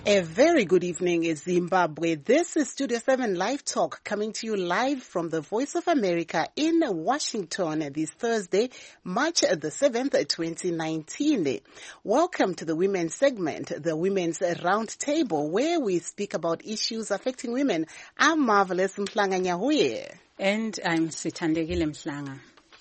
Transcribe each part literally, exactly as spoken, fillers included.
A very good evening in Zimbabwe. This is Studio seven Live Talk coming to you live from the Voice of America in Washington this Thursday, March the seventh, twenty nineteen. Welcome to the women's segment, the Women's Roundtable, where we speak about issues affecting women. I'm Marvelous Mhlanga Nyahuye. And I'm Sithandekile Mhlanga.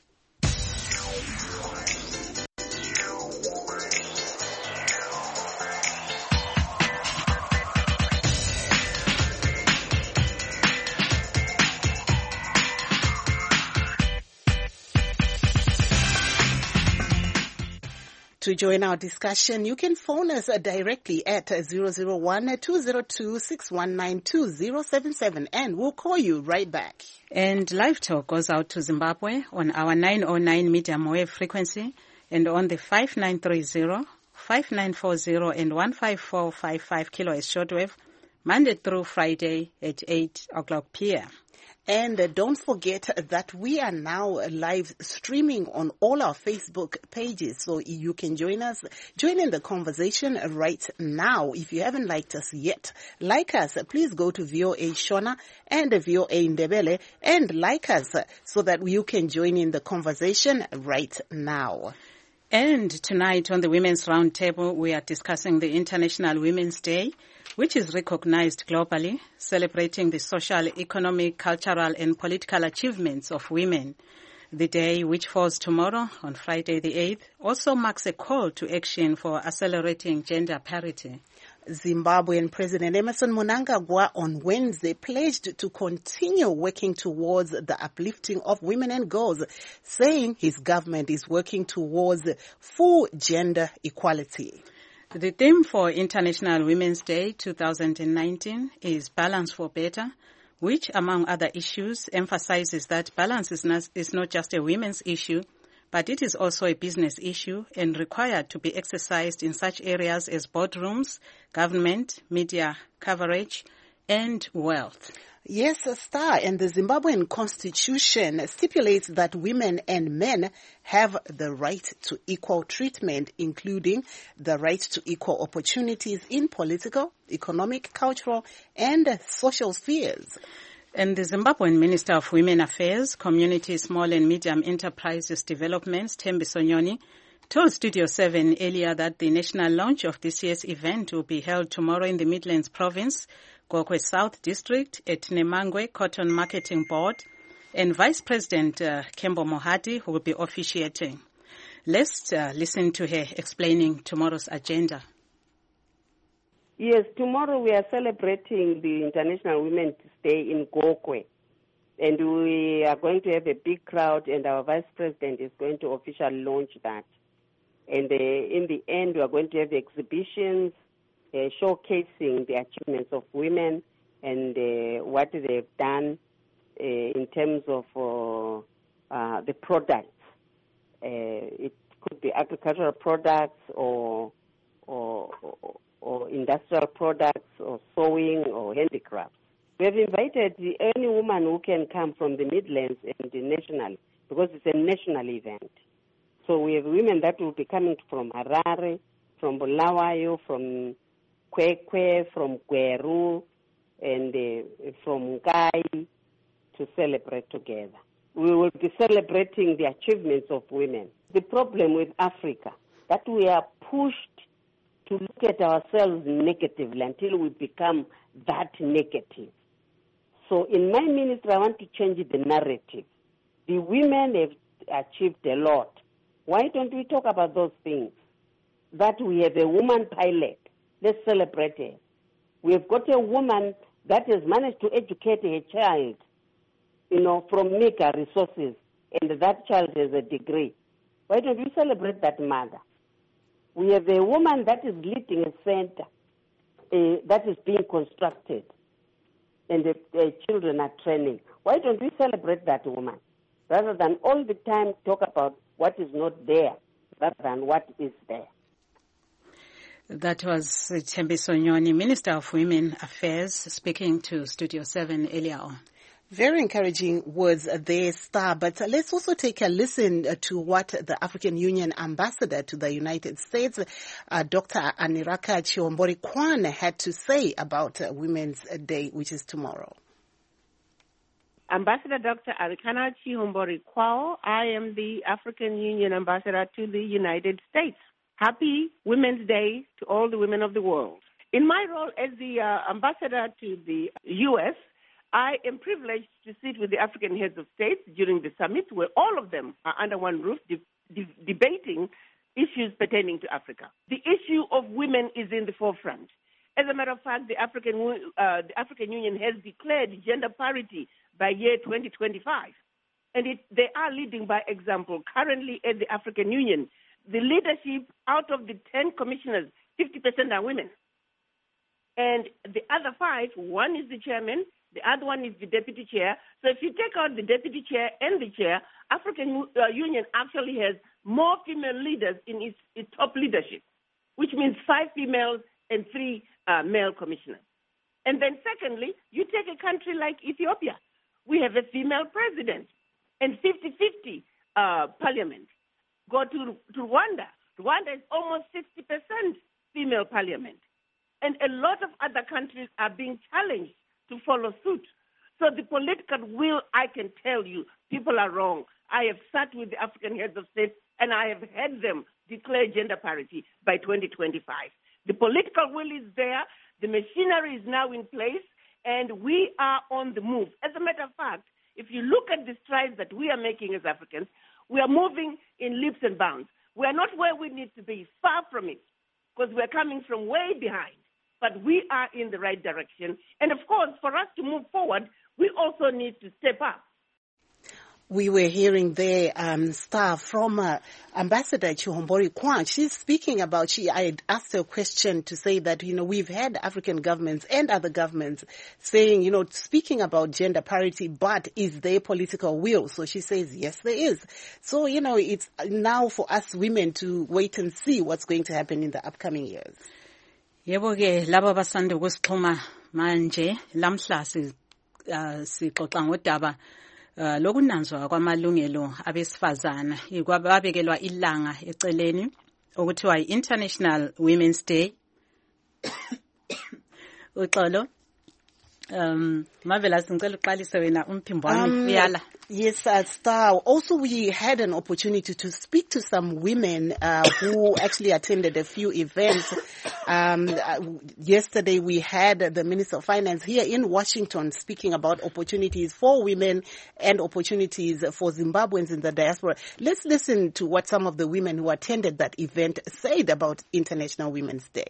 To join our discussion, you can phone us directly at zero zero one, two zero two, six one nine two zero seven seven and we'll call you right back. And Live Talk goes out to Zimbabwe on our nine oh nine medium wave frequency and on the five nine three zero, five nine four zero and one five four five five kilohertz shortwave, Monday through Friday at eight o'clock p m And uh, don't forget that we are now live streaming on all our Facebook pages, so you can join us, join in the conversation right now. If you haven't liked us yet, like us, please go to V O A Shona and V O A Ndebele and like us so that you can join in the conversation right now. And tonight on the Women's Roundtable, we are discussing the International Women's Day, which is recognized globally, celebrating the social, economic, cultural, and political achievements of women. The day, which falls tomorrow, on Friday the eighth, also marks a call to action for accelerating gender parity. Zimbabwean President Emmerson Mnangagwa on Wednesday pledged to continue working towards the uplifting of women and girls, saying his government is working towards full gender equality. The theme for International Women's Day two thousand nineteen is Balance for Better, which, among other issues, emphasizes that balance is not, is not just a women's issue, but it is also a business issue and required to be exercised in such areas as boardrooms, government, media coverage, and wealth. Yes, Star, and the Zimbabwean constitution stipulates that women and men have the right to equal treatment, including the right to equal opportunities in political, economic, cultural, and social spheres. And the Zimbabwean Minister of Women Affairs, Community, Small and Medium Enterprises Development, Thembi Sonyoni, told Studio seven earlier that the national launch of this year's event will be held tomorrow in the Midlands Province, Gokwe South District at Nemangwe Cotton Marketing Board, and Vice President uh, Kembo Mohadi, who will be officiating. Let's uh, listen to her explaining tomorrow's agenda. Yes, tomorrow we are celebrating the International Women's Day in Gokwe, and we are going to have a big crowd, and our Vice President is going to officially launch that. And uh, in the end, we are going to have exhibitions uh, showcasing the achievements of women and uh, what they've done uh, in terms of uh, uh, the products. Uh, it could be agricultural products or or, or or industrial products, or sewing, or handicrafts. We have invited any woman who can come from the Midlands and the national, because it's a national event. So we have women that will be coming from Harare, from Bulawayo, from Kwekwe, from Gweru, and uh, from Nkai to celebrate together. We will be celebrating the achievements of women. The problem with Africa, that we are pushed to look at ourselves negatively until we become that negative. So in my ministry, I want to change the narrative. The women have achieved a lot. Why don't we talk about those things? That we have a woman pilot. Let's celebrate her. We have got a woman that has managed to educate her child, you know, from meager resources, and that child has a degree. Why don't we celebrate that mother? We have a woman that is leading a center uh, that is being constructed, and the uh, children are training. Why don't we celebrate that woman, rather than all the time talk about what is not there, rather than what is there? That was Thembi Sonyoni, Minister of Women Affairs, speaking to Studio seven earlier on. Very encouraging words there, Star. But uh, let's also take a listen uh, to what the African Union ambassador to the United States, uh, Doctor Aneraka Chihombori Kwan, had to say about uh, Women's Day, which is tomorrow. Ambassador Doctor Arikana Chihombori Kwan, I am the African Union ambassador to the United States. Happy Women's Day to all the women of the world. In my role as the uh, ambassador to the U S, I am privileged to sit with the African heads of states during the summit, where all of them are under one roof de- de- debating issues pertaining to Africa. The issue of women is in the forefront. As a matter of fact, the African, uh, the African Union has declared gender parity by year twenty twenty-five. And it, they are leading by example. Currently at the African Union, the leadership, out of the ten commissioners, fifty percent are women. And the other five, one is the chairman, the other one is the deputy chair. So if you take out the deputy chair and the chair, African uh, Union actually has more female leaders in its, its top leadership, which means five females and three uh, male commissioners. And then secondly, you take a country like Ethiopia. We have a female president and fifty-fifty uh, parliament. Go to, to Rwanda. Rwanda is almost sixty percent female parliament. And a lot of other countries are being challenged to follow suit. So the political will, I can tell you, people are wrong. I have sat with the African heads of state and I have had them declare gender parity by twenty twenty-five. The political will is there. The machinery is now in place, and we are on the move. As a matter of fact, if you look at the strides that we are making as Africans, we are moving in leaps and bounds. We are not where we need to be, far from it, because we're coming from way behind. But we are in the right direction. And of course, for us to move forward, we also need to step up. We were hearing there, um, Star, from uh, Ambassador Chihombori Kwan. She's speaking about, she, I had asked her a question to say that, you know, we've had African governments and other governments saying, you know, speaking about gender parity, but is there political will? So she says, yes, there is. So, you know, it's now for us women to wait and see what's going to happen in the upcoming years. Yebo ke laba basanda ukusixhuma manje lamhla si sixoxa ngodaba lokunanzwa kwamalungelo abesifazana ikwabekelwa ilanga eceleni okuthiwa i-International Women's Day. Uxolo um Mavela singicela uqalise wena umphimbo wami uyala. Yes, uh, Star. Also, we had an opportunity to speak to some women uh, who actually attended a few events. Um, uh, yesterday, we had the Minister of Finance here in Washington speaking about opportunities for women and opportunities for Zimbabweans in the diaspora. Let's listen to what some of the women who attended that event said about International Women's Day.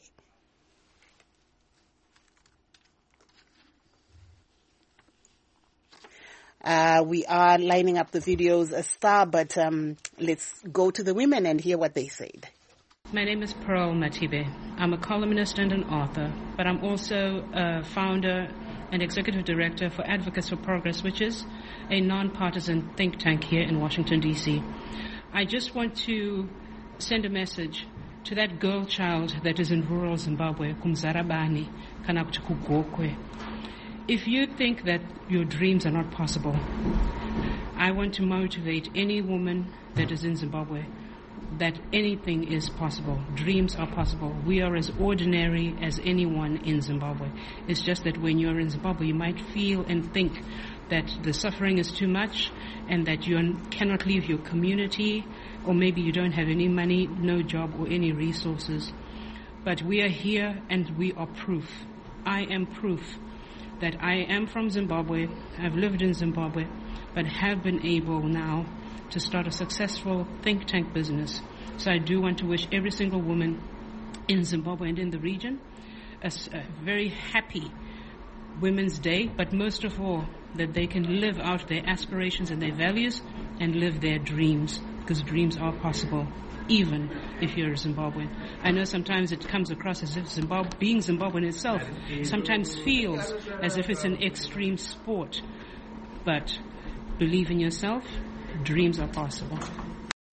Uh, we are lining up the videos, a Star, but um, let's go to the women and hear what they said. My name is Pearl Matibe. I'm a columnist and an author, but I'm also a founder and executive director for Advocates for Progress, which is a nonpartisan think tank here in Washington, D C. I just want to send a message to that girl child that is in rural Zimbabwe, Kumzarabani, Kanakuti Kugokwe. If you think that your dreams are not possible, I want to motivate any woman that is in Zimbabwe that anything is possible. Dreams are possible. We are as ordinary as anyone in Zimbabwe. It's just that when you're in Zimbabwe, you might feel and think that the suffering is too much and that you cannot leave your community, or maybe you don't have any money, no job, or any resources. But we are here and we are proof. I am proof that I am from Zimbabwe, I've lived in Zimbabwe, but have been able now to start a successful think tank business. So I do want to wish every single woman in Zimbabwe and in the region a, a very happy Women's Day, but most of all, that they can live out their aspirations and their values and live their dreams, because dreams are possible, even if you're a Zimbabwean. I know sometimes it comes across as if Zimbabwe, being Zimbabwean itself sometimes feels as if it's an extreme sport. But believe in yourself, dreams are possible.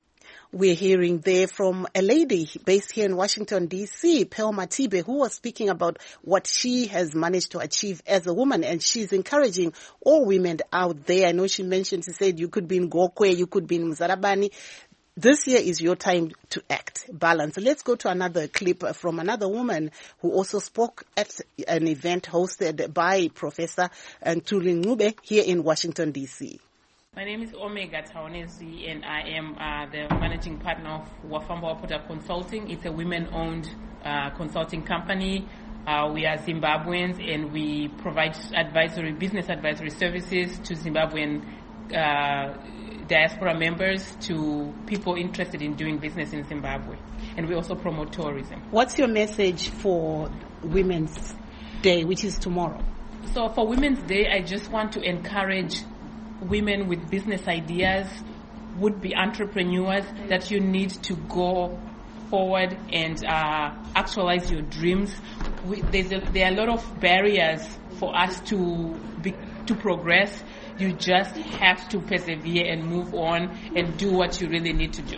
We're hearing there from a lady based here in Washington, D C, Pearl Matibe, who was speaking about what she has managed to achieve as a woman, and she's encouraging all women out there. I know she mentioned, she said, you could be in Gokwe, you could be in Mzarabani. This year is your time to act. Balance. Let's go to another clip from another woman who also spoke at an event hosted by Professor Ntuli Ncube here in Washington, D C. My name is Omega Taonezi, and I am uh, the managing partner of Wafamba Waputa Consulting. It's a women-owned uh, consulting company. Uh, we are Zimbabweans, and we provide advisory, business advisory services to Zimbabwean uh, diaspora members, to people interested in doing business in Zimbabwe. And we also promote tourism. What's your message for Women's Day, which is tomorrow? So for Women's Day, I just want to encourage women with business ideas, would-be entrepreneurs, that you need to go forward and uh, actualize your dreams. We, there's a, there are a lot of barriers for us to be, to progress. You just have to persevere and move on and do what you really need to do.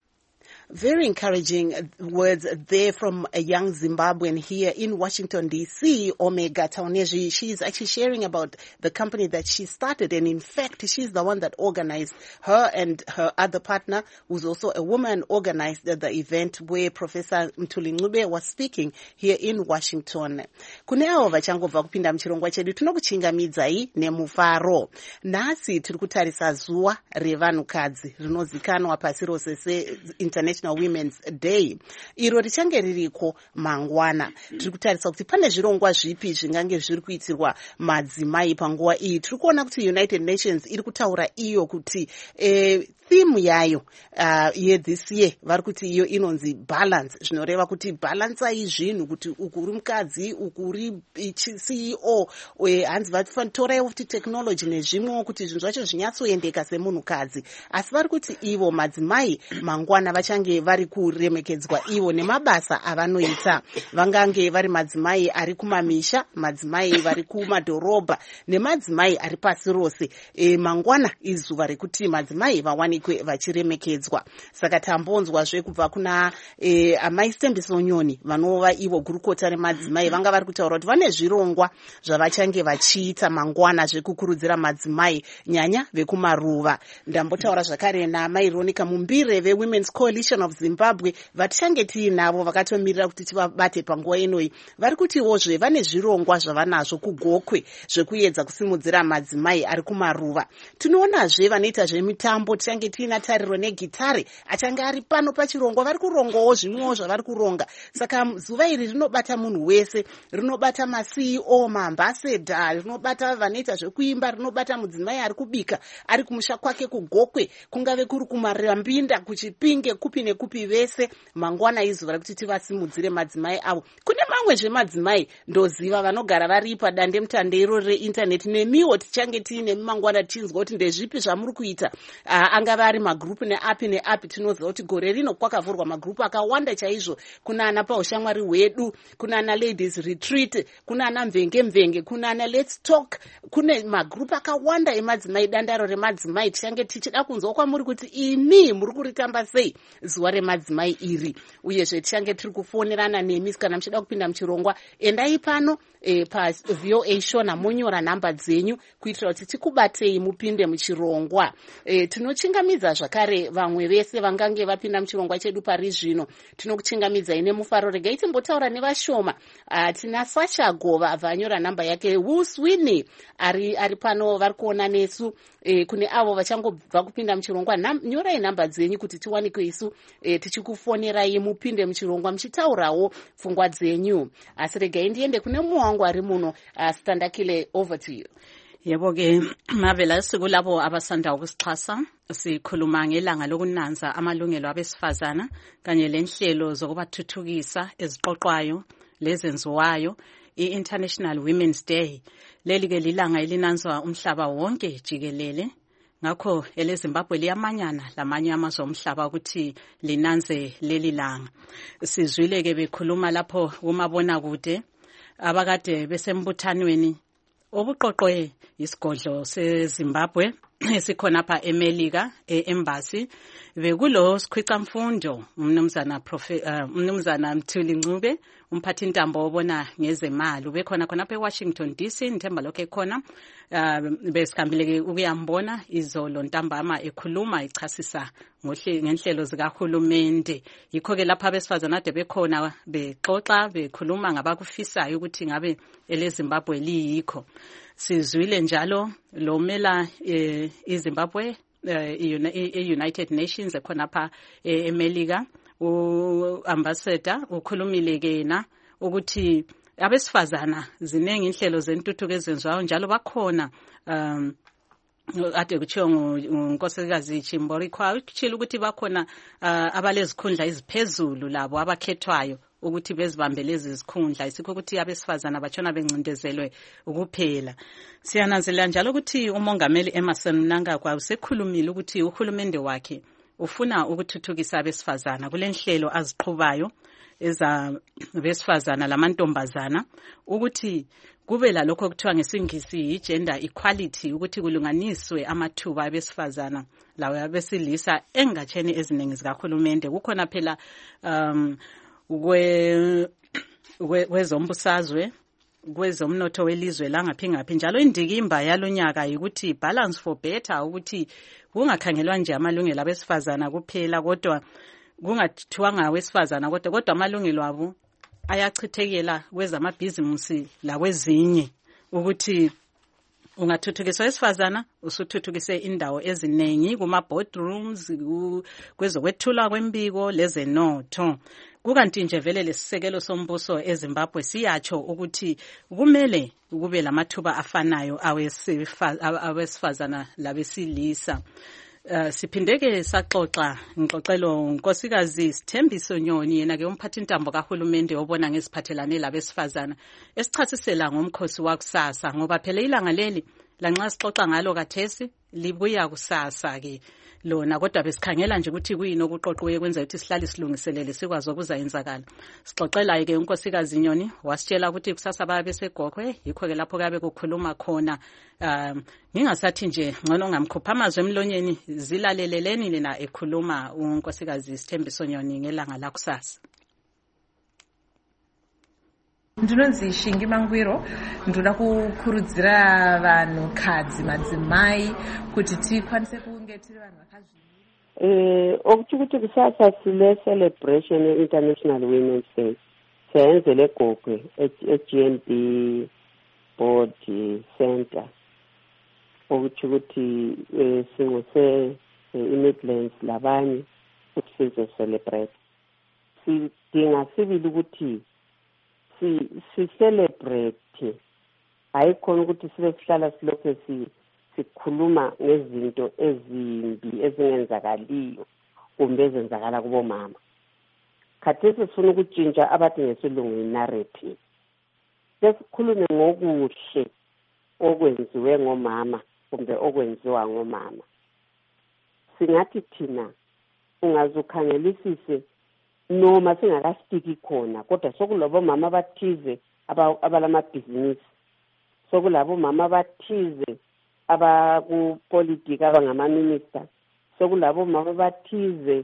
Very encouraging words there from a young Zimbabwean here in Washington, D C, Omega Taonezi. She's actually sharing about the company that she started, and in fact, she's the one that organized, her and her other partner, who's also a woman, organized the event where Professor Ntuli Ncube was speaking here in Washington. Kune avo vachangobva kupinda muchirongwa chedu, tinokuchingamidzai nemufaro. Nhasi tiri kutarisa zuva revanhukadzi rinozikanwa pasi rose se-International Women's Day. Iro richange ririko mangwana. Tiri kutarisa kuti pane zvirongwa zvipi zvingange zviri kuitirwa madzimai panguva iyi. Tiri kuona kuti United Nations iri kutaura iyo kuti eh, theme yayo uh, ye this year vari kuti iyo inonzi balance, zvinoreva kuti balansai zvinhu, kuti uku uri mukadzi, uku uri C E O, hanzi vatoraiwo kuti technology nezvimwewo kuti zvinhu zvacho zvinyatsoendeka semunhukadzi. Asi vari kuti ivo madzimai mangwana vachange vari kuremekedzwa ivo nemabasa avanoita. Vangange vari madzimai ari kumamisha, madzimai vari kumadhorobha, nemadzimai ari pasi rose. E, mangwana izuva rekuti madzimai vawani vachiremekedzwa. Saka tambonzwazve kubva kuna e, amai Stembisonyoni vanova ivo gurukota remadzimai, vanga vari kutaura kuti vane zvirongwa zvavachange vachiita mangwana zvekukurudzira madzimai nyanya vekumaruva. Ndambotaura zvakare naamai Ronica Mumbire ve Women's Coalition of Zimbabwe, vatichange tiinavo vakatomirira kuti tivabate panguva inoi. Vari kutiwozve vane zvirongwa zvavanazvo kuGokwe zvekuedza kusimudzira madzimai ari kumaruva. Tinoonazve vanoita zvemitambo, tichange tiina Tariro negitare achange ari pano pachirongwa, vari kurongawo zvimwewo zvavari kuronga. Saka zuva iri rinobata munhu wese, rinobata ma-C E O, maambassador, rinobata vanoita zvekuimba, rinobata mudzimai ari kubika ari kumusha kwake kuGokwe, kungave kuri kumarambinda, kuChipinge, kupi nekupi vese. Mangwana izuva rekuti tivasimudzire madzimai avo. Kune mamwe zvemadzimai ndoziva vanogara vari padande mutande iro reindaneti, nemiwo tichange tiine mangwana tichinzwa kuti ndezvipi zvamuri kuita. Uh, angava ari magrupu neapi neapi. Tinoziva kuti gore rino kwakavhurwa magrupu akawanda chaizvo. Kuna ana paushamwari hwedu, kuna ana ladies retreat, kuna ana mvenge mvenge, kuna ana let's talk. Kune magrupu akawanda emadzimai, dandaro remadzimai. Tichange tichida kunzwa kwamuri kuti imi muri kuritamba sei zuva remadzimai iri. Uyezve tichange tiri kufonerana nemi kana muchida kupinda muchirongwa, endai pano e, pa V O A Shona monyora nhamba dzenyu kuitira kuti tikubatei mupinde muchirongwa. E, tinochingamidza zvakare vamwe vese vangange vapinda muchirongwa chedu pari zvino. Tinokuchingamidzai nemufaro. Regai timbotaura nevashoma. Uh, tina Sasha Gova vanyora nhamba yake, Wuswini ari ari pano vari kuona nesu. E, kune avo vachangobva kupinda muchirongwa, nyorai nhamba dzenyu kuti tiwanikwe isu e, tichikufonerai mupinde muchirongwa muchitaurawo pfungwa dzenyu. Asi regai ndiende kune muwangu ari muno. uh, Standakile, over to you. Yebo ke mavela siku labo abasanda ukusixhasa, sikhuluma ngelanga lokunanza amalungelo abesifazana kanye lenhlelo zokubathuthukisa eziqoqwayo lezenziwayo i-International Women's Day. Leli ke lilanga elinanzwa umhlaba wonke jikelele, ngakho eleZimbabwe liyamanyana lamanye amazwe omhlaba ukuthi linanze leli langa. Sizwile ke bekhuluma lapho kumabona kude abakade besembuthanweni obuqoqwe isigodlo seZimbabwe esikhona apha eMelika eembassy bekulo sikhwica mfundo umnumzana profe uh, umnumzana Mthuli Ncube umphathi intambo obona ngezemali ubekhona khona apha eWashington D C nithemba lokho ekhona uh, besikambile ukuyambona izolo ntambama ekhuluma ichasisa ngohle ngenhlelo zikahulumende yikho ke lapha abesifazana ade bekhona bexoxa bekhuluma ngabakufisayo ukuthi ngabe eleZimbabwe liyikho sizwile njalo lo mela eh, iZimbabwe e-United Nations ekhona apha eMelika u-ambassador ukhulumile kena ukuthi abesifazana zinengi inhlelo zentuthuko ezenziwayo njalo bakhona um ade kutshiwo ngunkosikazi Chimbori Khwayo kutshilo ukuthi bakhona uh, abalezikhundla eziphezulu labo abakhethwayo ukuthi bezibambe lezi zikhundla isikho ukuthi abesifazana batshona bencindezelwe ukuphela siyananzelela njalo ukuthi umongameli Emmerson Mnangagwa usekhulumile ukuthi uhulumende wakhe ufuna ukuthuthukisa abesifazana kulenhlelo aziqhubayo eza besifazana lamantombazana ukuthi kube lalokho okuthiwa ngesingisi gender equality ukuthi kulunganiswe amathuba abesifazana lawo abesilisa engatsheni eziningi zikahulumende kukhona phela um kwe kwezombusazwe kwezomnotho welizwe langaphi ngaphi njalo indikimba yalonyaka ukuthi balance for better ukuthi kungakhangelwa nje amalungelo abesifazana kuphela kodwa kungathiwanga wesifazana kodwa kodwa amalungelo abo ayachithekela kwezamabhizinisi la kwezinye ukuthi ungathuthukiswa wesifazana usuthuthukise indawo eziningi kuma boardrooms kwezokwethula kwembiko lezenotho kukanti nje vele lesisekelo sombuso eZimbabwe siyatsho ukuthi kumele kube lamathuba afanayo awesifazana labesilisa. Uh, siphindeke saxoxa ngixoxelo nkosikazi Sithembiso Nyoni yena ke umphathi intambo kahulumende obona ngeziphathelane labesifazana esichasisela ngomkhosi wakusasa ngoba phela ilanga leli lanxa sixoxa ngalo kathesi libuya kusasa ke lona kodwa besikhangela nje ukuthi kuyini okuqoqiwe kwenza ukuthi sihlale silungiselele sikwazi ukuzayenzakala sixoxela ke unkosikazi Nyoni wasitshela ukuthi kusasa babe segokwe yikho ke lapho kabe kukhuluma khona um ngingasathi nje ngcono ngamkhupha amazwi emlonyeni zilaleleleni lena ekhuluma unkosikazi Sithembiso Nyoni ngelanga la kusasa. Ndinonzi Shingi Mangwiro ndoda kukurudzira vanhu kadzi madzimai kuti tikwanise kunge tiri vanhu vakazvimira eh okuthi ukuthi kusasa sile celebration ye-International Women's Day senzele egogwe e-G N B Board Center okuthi ukuthi singose i-Midlands labanye ukuthi sizo celebrate sidinga sibili ukuthi si si celebrate ayikhona ukuthi sibe sihlala silokho si sikhuluma ngezinto ezimbi ezingenzakaliyo kumbe ezenzakala kubo mama khathesi sifuna ukutshintsha abathi ngesilungu narrative sesikhulume ngokuhle okwenziwe ngomama kumbe okwenziwa ngomama singathi thina ungazukhangelisise noma singakastiki khona kodwa sokulabo mama abathize abalamabhizinisi sokulabo mama abathize abakupolitika abangama-minister sokulabo mama abathize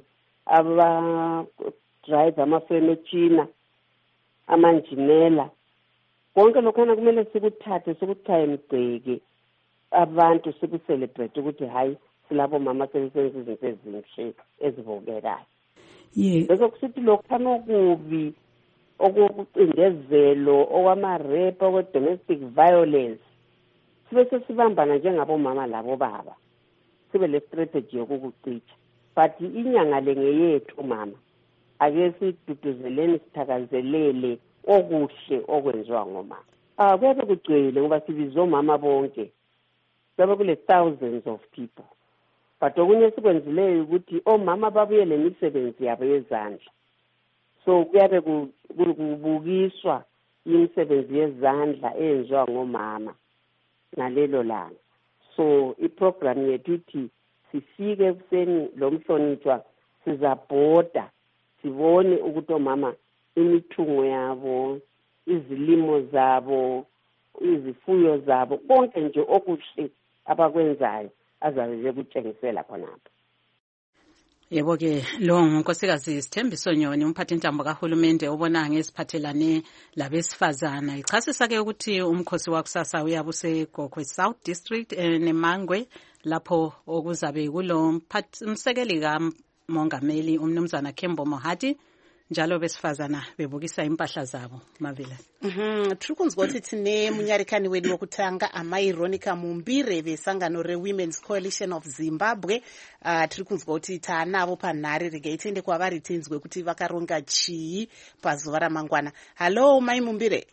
aba-drive amafemu echina amanjinela konke lokhana kumele sikuthathe sikuthaye emgceke abantu siku-celebrate ukuthi hayi silabo mama sebesenza izinto ezinhle ezibukekayo. Yeah. Bese kusithi lokhana okubi okucindezelo okwama-rape okwe-domestic violence sibe sesibambana njengabo mama labo baba sibe le strategy yokukucitsha but inyanga le ngeyethu mama ake siduduzeleni sithakazelele okuhle okwenziwa ngomama ah kuyabe kugcwele ngoba sibiza omama bonke kuyabe kule thousands of people but okunye sikwenzileyo ukuthi omama babuye lemisebenzi yabo yezandla so kuyabe kubukiswa imisebenzi yezandla eyenziwa ngomama ngalelo langa so iprogram yethu ithi sifike kuseni lo mhlonitshwa sizabhoda sibone ukuthi omama imithungo yabo izilimo zabo izifuyo zabo konke nje okuhle abakwenzayo azabe kutshengisela khonapho. Yebo ke lo ngunkosikazi Sithembiso Nyoni umphathintambo kahulumende obona ngeziphathelane labesifazana. Ichasisa ke ukuthi umkhosi wakusasa uyabuse Gokwe South District eNemangwe lapho okuzabe kulo umsekeli kamongameli umnumzana Kembo Mohati njalo besifazana bebukisa impahla zabo Mavila. Mhm tiri kunzwa kuti tine munyarikani wedu wokutanga amai Ronica Mumbire vesangano reWomen's Coalition of Zimbabwe. Uh, tiri kunzwa kuti taanavo panhare regai tiende kwavari tinzwe kuti vakaronga chii pazuva ramangwana. Hello mai Mumbire.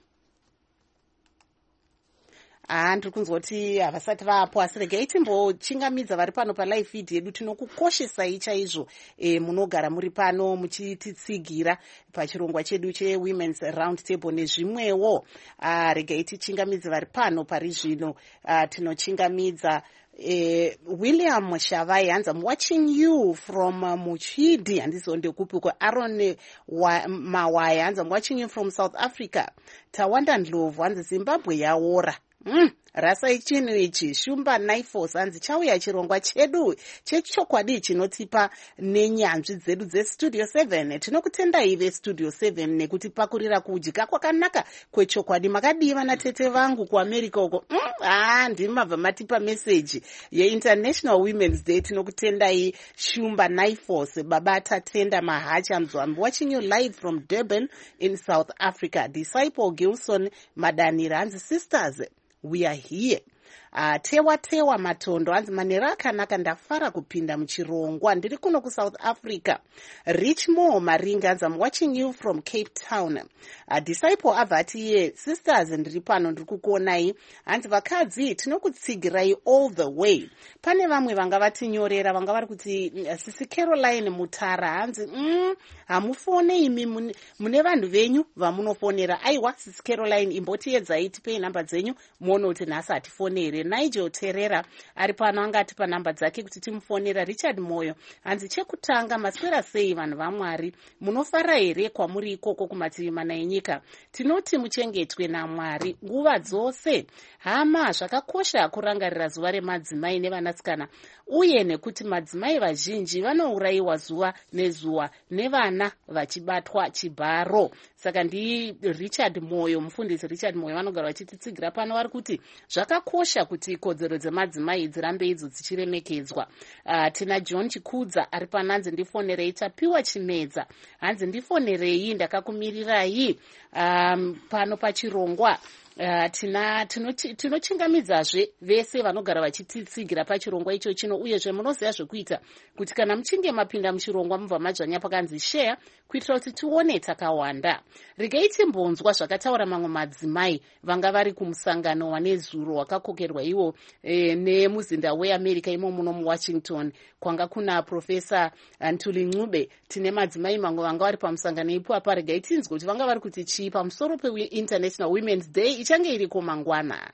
Ah, ndiri kunzwa kuti havasati vapo asi regai timbochingamidza vari pano palive feed yedu. Tinokukoshesai chaizvo e, munogara muri pano muchititsigira pachirongwa chedu cheWomen's Round Table nezvimwewo. Ah, regai tichingamidze vari pano pari zvino. Ah, tinochingamidza Uh, William Shavai hands I'm watching you from uh, Muchidi and this on the kupuko Aaron wa, Mawai hands I'm watching you from South Africa. Tawanda Ndlovu hands Zimbabwe ya ora. Mm. Rasa ichinu ichi Shumba Naifos hanzi chauya chirongwa chedu chechokwadi chinotipa nenyanzvi dzedu dze Studio seven. Tinokutenda ive Studio seven nekuti pakurira kujika kwakanaka kwechokwadi makadiva na tete vangu ku America uko. Mm. Ah, ndimabva matipa message ye International Women's Day. Tinokutendai Shumba Naifos baba tatenda mahacha mzo. I'm watching you live from Durban in South Africa. Disciple Gilson Madanira hanzi sisters we are here. Uh, tewa tewa matondo hanzi manera akanaka ndafara kupinda muchirongwa ndiri kuno ku South Africa. Richmore Maringa hanzi I'm watching you from Cape Town. Uh, Disciple avati ye sisters ndiri pano ndiri kukuonai hanzi vakadzi tinokutsigirai all the way. Pane vamwe vanga vatinyorera vanga vari kuti Sisi Caroline Mutara hanzi mm, hamufone imi mune, mune vanhu venyu vamunofonera. Aiwa Sisi Caroline imbotiedzai tipei namba dzenyu muone kuti nhasi hatifonere. Nigel Terera ari pano angatipa namba dzake kuti timufonera. Richard Moyo hanzi chekutanga maswera sei vanhu vaMwari munofara here kwamuri ikoko kumativi mana enyika. Tinoti muchengetwe naMwari nguva dzose. Hama zvakakosha kurangarira zuva remadzimai nevanasikana uye nekuti madzimai vazhinji vanourayiwa zuva nezuva nevana vachibatwa chibharo. Saka ndi Richard Moyo mufundisi Richard Moyo vanogara vachititsigira pano vari kuti zvakakosha kuti kodzero dzemadzimai dzirambe idzo dzichiremekedzwa. Uh, tina John Chikudza ari pano hanzi ndifonerei. Tapiwa Chimedza hanzi ndifonerei ndakakumirirai um, pano pachirongwa. Uh, tina tinochingamidzazve vese vanogara vachititsigira pachirongwa icho chino uyezve munoziva zvekuita kuti kana muchinge mapinda muchirongwa mubva madzvanya pakanzi share kuitira kuti tione takawanda. Regai timbonzwa zvakataura mamwe madzimai vanga vari kumusangano wanezuro wakakokerwa iwo e, nemuzinda weAmerica imo muno muWashington kwanga kuna Professor Ntuli Ncube. Tine madzimai mamwe vanga vari pamusangano ipo apa. Regai tinzwe kuti vanga vari kuti chii pamusoro peInternational Women's Day ichange iriko mangwana.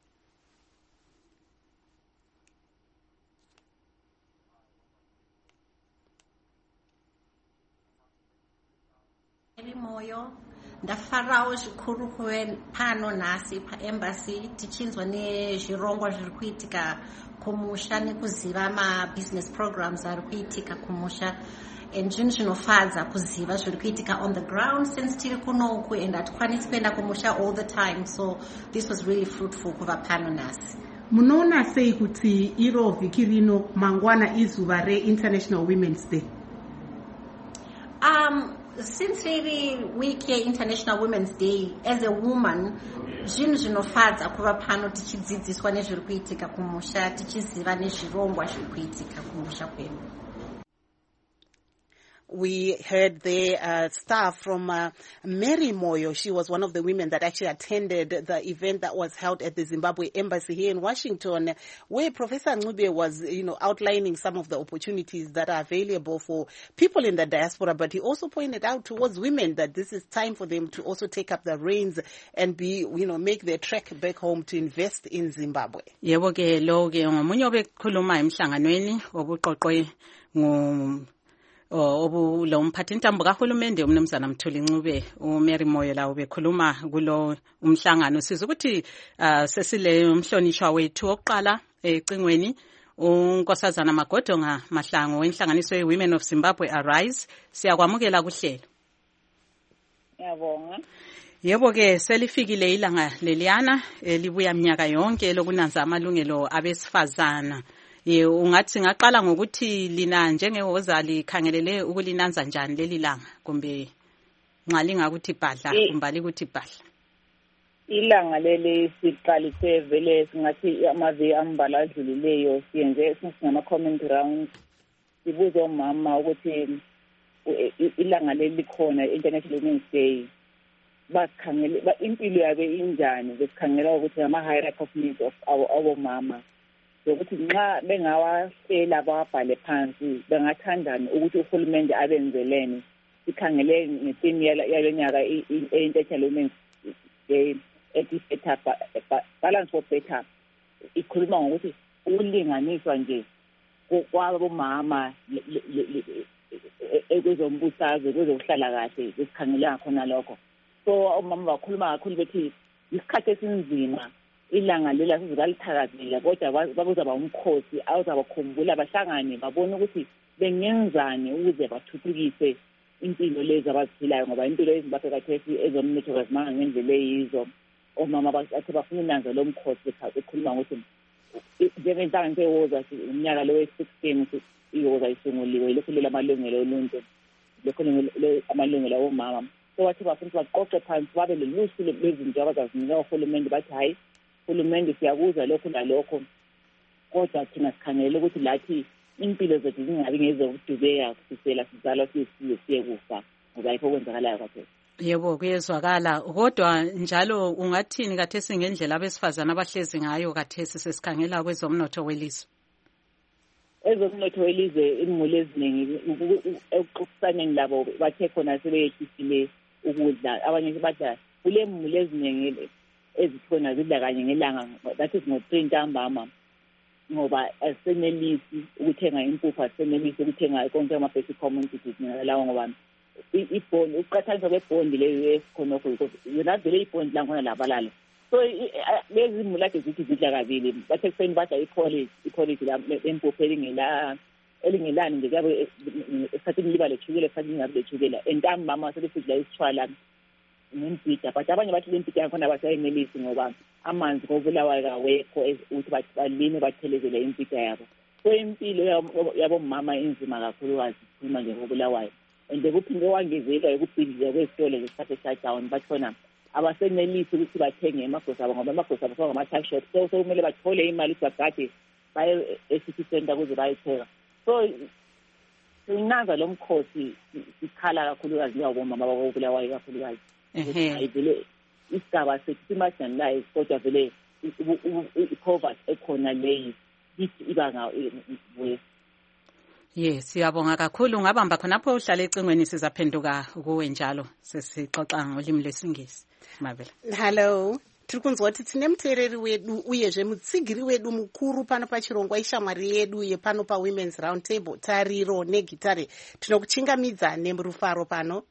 Moyo ndafarawo zvikuru kuve pano nhasi paembassy tichinzwa nezvirongwa zviri kuitika kumusha nekuziva mabusiness programs ari kuitika kumusha and zvinhu zvinofadza kuziva zviri kuitika on the ground since tiri kunoku and hatikwanisi kuenda kumusha all the time, so this was really fruitful kuva pano nhasi. Munoona sei kuti iro vhiki rino mangwana izuva reInternational Women's Day? Um, since riri week yeInternational Women's Day, as a woman zvinhu zvinofadza kuva pano tichidzidziswa nezviri kuitika kumusha tichiziva nezvirongwa zviri kuitika kumusha kwenu. We heard the uh, staff from uh, Mary Moyo. She was one of the women that actually attended the event that was held at the Zimbabwe Embassy here in Washington, where Professor Ncube was, you know, outlining some of the opportunities that are available for people in the diaspora. But he also pointed out towards women that this is time for them to also take up the reins and be, you know, make their trek back home to invest in Zimbabwe. Yebo ke lo ke ngomunye obekhuluma emhlanganweni obuqoqwe ngo obu lo mphathintambo kahulumende umnumzana Mthuli Ncube uMary Moyo la ubekhuluma kulo umhlangano. Siza ukuthi uh, sesile umhlonishwa wethu oqala ecingweni unkosazana Magodonga Mahlangu wenhlanganiso ye-Women of Zimbabwe Arise. Siyakwamukela kuhlelo. Ngiyabonga. Yebo ke selifikile ilanga leliyana elibuya minyaka yonke lokunanza amalungelo abesifazana. Ye ungathi ngaqala ngokuthi lina njengehoza likhangelele ukulinanza njani leli langa kumbe nxalinga ukuthi bhadla kumbali ukuthi bhadla. Ilanga leli siqalise vele singathi amavi ambala adlulileyo siyenze singama comment round sibuze umama ukuthi ilanga leli likhona International Women's Day bakhangele impilo yabe injani besikhangela ukuthi ama hierarchy of needs of our mama ukuthi nxa bengawahlela ababhale phansi bengathandana ukuthi uhulumende abenzelene sikhangele ngethini yalenyaka i-International Women's Day ethi better balance for better ikhuluma ngokuthi ulinganiswa nje kwabomama ekwezombusazwe kwezokuhlala kahle besikhangela khona lokho. So omama bakhuluma kakhulu bethi isikhathi esinzima ilanga lela sizalithakazela kodwa bakuzaba umkhosi awuzabakhumbula bahlangane babone ukuthi bengenzani ukuze bathuthukise impilo lezi abaziphilayo ngoba impilo ezimbaphe kathesi ezomnotho kazimanga ngendlela eyizo omama bathi bafuna unanza lo mkhosi bekhuluma ngokuthi njengenhlangano yewoza umnyaka lo we-sixteen iwoza isunguliwe lokhu lela amalungelo oluntu lokhu amalungelo omama. So wathi bafuna baqoqe phansi babe lolusu lezinto abazazinika uhulumende bathi hayi uhulumende siyakuza lokhu nalokho kodwa thina sikhangele ukuthi lathi impilo zethu zingabi ngezokudubeka kusela sizalwa sisiye siye kufa ngoba yikho kwenzakalayo kathesi. Yebo kuyezwakala kodwa njalo ungathini kathesi ngendlela abesifazana abahlezi ngayo kathesi sesikhangela kwezomnotho welizwe? Ezomnotho welizwe imuli eziningi ekuxoxisaneni labo bathe khona sebeyehlisile ukudla abanye badla kule muli eziningi ezikhona zidla kanye ngelanga that is ngo-three ntambama ngoba asenelisi ukuthenga impuphu asenelisi ukuthenga konke ama-basic commodities lawo ngoba ibhondi uqhathanisa kwebhondi leyo esikhonokho yona vele ibhondi langkhona labalala. So lezi muli ade zithi zidla kabili bathe kuseni badla ipolish ipolish empuphu elingela elingelani nje kuyabe esikhathini liba lethukela esikhathini lingabi lethukela entambama sebesidla isitshwala nempita but abanye bathi lempita yakhona basayenelisi ngoba amanzi ngobulawayo kawekho ukuthi bathi balime bathelezele impita yabo. So impilo yabomama inzima kakhulukazi khuluma nje ngobulawayo and kuphinde wangezelwa ukubhidliza kwesitolo lesikhathi shutdown bathona abasenelisi ukuthi bathenge emagosa abo ngoba amagosa abo ngama-tuck shop so kumele bathole imali ukuthi bagade baye e-city center ukuze bayithenga. So sinanza lo mkhosi sikhala kakhulukazi ngiyabomama babulawayo kakhulukazi. Ayivele isigaba sethu simarginalize kodwa vele i-poverty ekhona leyi ithi ibanga we. Yes, siyabonga kakhulu ngabamba khonapho uhlale ecingweni sizaphenduka kuwe njalo sesixoxa ngolimi lwesingisi. Mabela. Hello. Tiri kunzwa kuti tine muteereri wedu uyezve mutsigiri wedu mukuru pano pachirongwa ishamwari yedu yepano paWomen's Round Table Tariro negitare. Tinokuchingamidza nemurufaro pano.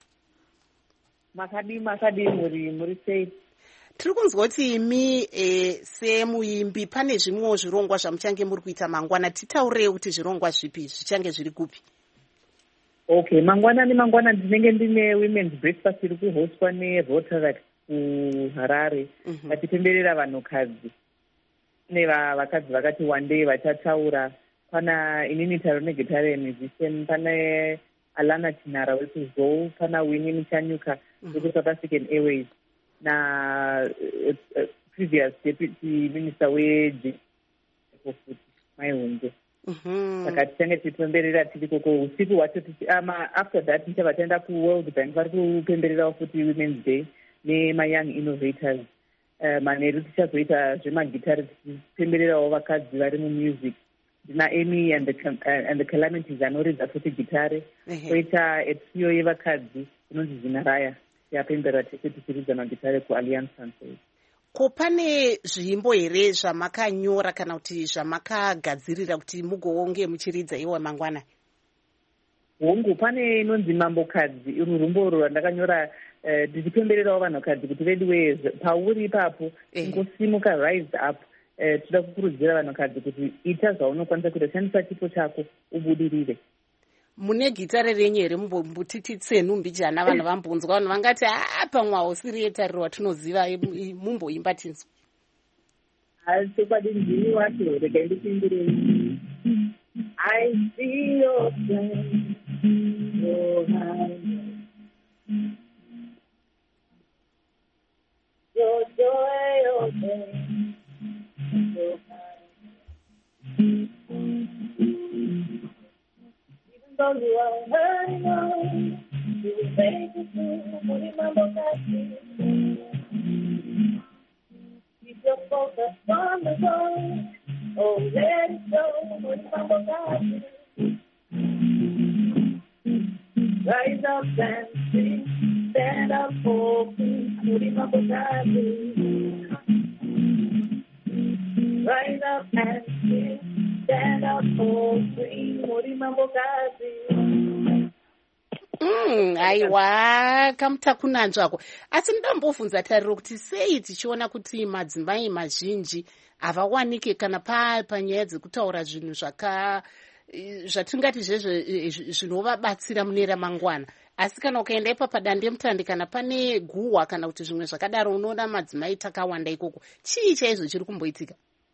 Makadi makadi muri muri sei. Tiri kunzwa kuti imi e, semuimbi pane zvimwewo zvirongwa zvamuchange muri kuita mangwana titaurei kuti zvirongwa zvipi zvichange zviri kupi? Okay, mangwana ni mangwana ndinenge ndine women's breakfast iri kuhostwa neRotaract kuHarare vachipemberera vanhukadzi nevakadzi vakati one day vachataura pana inini Taro negitare musician pana Alana Tinara wekuzou pana Winnie Mchanyuka wekuSouth African Airways na uh, uh, previous deputy minister wefuti Maihunge. Saka tichange tichipemberera tiri koko usiku hwacho after that tichava taenda kuWorld Bank vari kupembererawo futi Women's Day nema-young innovators. Manheru tichazoita zvemagitari tichipembererawo vakadzi vari mumusic. Ndina Amy and the, uh, and the Calamities anoridza futi gitare. Koita etsiyo yevakadzi inonzi Zinaraya. Yapemberera tese tichiridza magitare kuAlliance Council. Ko pane zvimbo here zvamakanyora kana kuti zvamakagadzirira kuti mugoonge muchiridza iwe mangwana? Hongu pane inonzi Mambokadzi iri rumbo rwandakanyora ndichipembererawo vanhukadzi kuti vediwe pauri ipapo ingosimuka rise up uh, toda kukurudzira vanhukadzi kuti ita zvaunokwanisa kuita, shandisa chipo chako ubudirire. Mune gitare renyu here mumbutititse numbijana vanhu vambunzwa vanhu vangati haa pamwe hausiri yetariro watinoziva mumboimba tinzwa. Asi kwadi wacho rega ndipindire. I see your strength, your hand, your joy, your pain, your hand. Even though you are hurting on, you will make it through. Remember that. Keep your focus on the goal. Oh, let it go. Remember that. Rise up and sing. Stand up for peace. Remember that. Rise up and sing. Stand up for freedom. Remember that. Mm, aiwa kamutakunanzvako. Asi ndambovhunza tariro kuti sei tichiona kuti madzimai mazhinji havawanike kana pa panyaya dzekutaura zvinhu zvaka zvatingati zvezve zvinovabatsira mune ramangwana, asi kana ukaenda ipa padandemutande kana pane guhwa kana kuti zvimwe zvakadaro unoona madzimai takawanda ikoko. Chii chaizvo chiri kumboitika?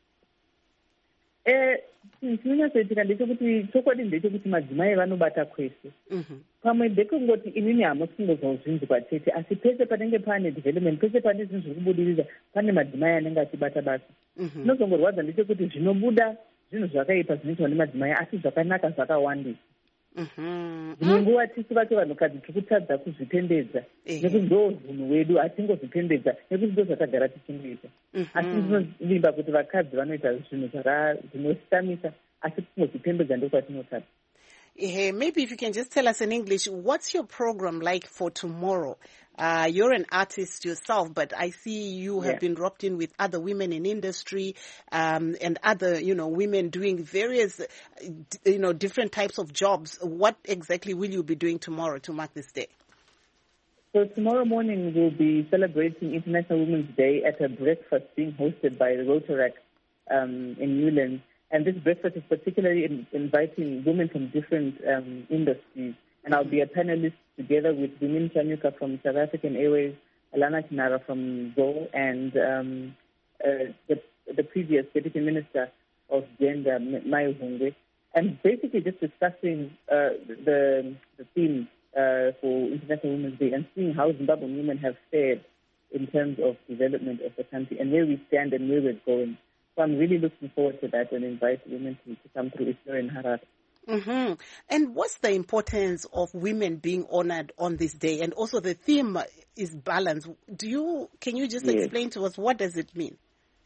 Eh, chinonyatsoitika ndechekuti chokwadi ndechekuti madzimai vanobata kwese. Pamwe ndekungoti inini hamusi kungozvinzwa chete, asi pese panenge pane development, pese pane zvinhu zviri kubudirira, pane madzimai anenge achibata basa. Zvinozongorwadza ndechekuti zvinobuda zvinhu zvakaipa zvinoitwa nemadzimai, asi zvakanaka zvakawandisa. Dzimwe nguva tisu vacho vanhukadzi tiri kutadza kuzvipembedza nekuti ndo zvinhu wedu atingozvipembedza nekuti ndo zvatagara tichinoita. Asi ndinovimba kuti vakadzi vanoita zvinhu zvinoshamisa, asi kungozvipembedza ndokwatinotada. Hey, maybe if you can just tell us in English, what's your program like for tomorrow? Uh, you're an artist yourself, but I see you have yeah. been roped in with other women in industry um, and other, you know, women doing various, you know, different types of jobs. What exactly will you be doing tomorrow to mark this day? So tomorrow morning we'll be celebrating International Women's Day at a breakfast being hosted by the Rotaract um, in Newlands. And this breakfast is particularly in, inviting women from different um, industries. And I'll be a panelist together with Women Chanyuka from South African Airways, Alana Kinara from Zoe, and um, uh, the, the previous Deputy Minister of Gender, Mayo Hungwe. And basically just discussing uh, the, the theme uh, for International Women's Day and seeing how Zimbabwean women have fared in terms of development of the country and where we stand and where we're going. So I'm really looking forward to that and invite women to, to come through if you're in Harare. Mm-hmm. And what's the importance of women being honored on this day? And also the theme is balance. Do you, can you just yes. explain to us what does it mean?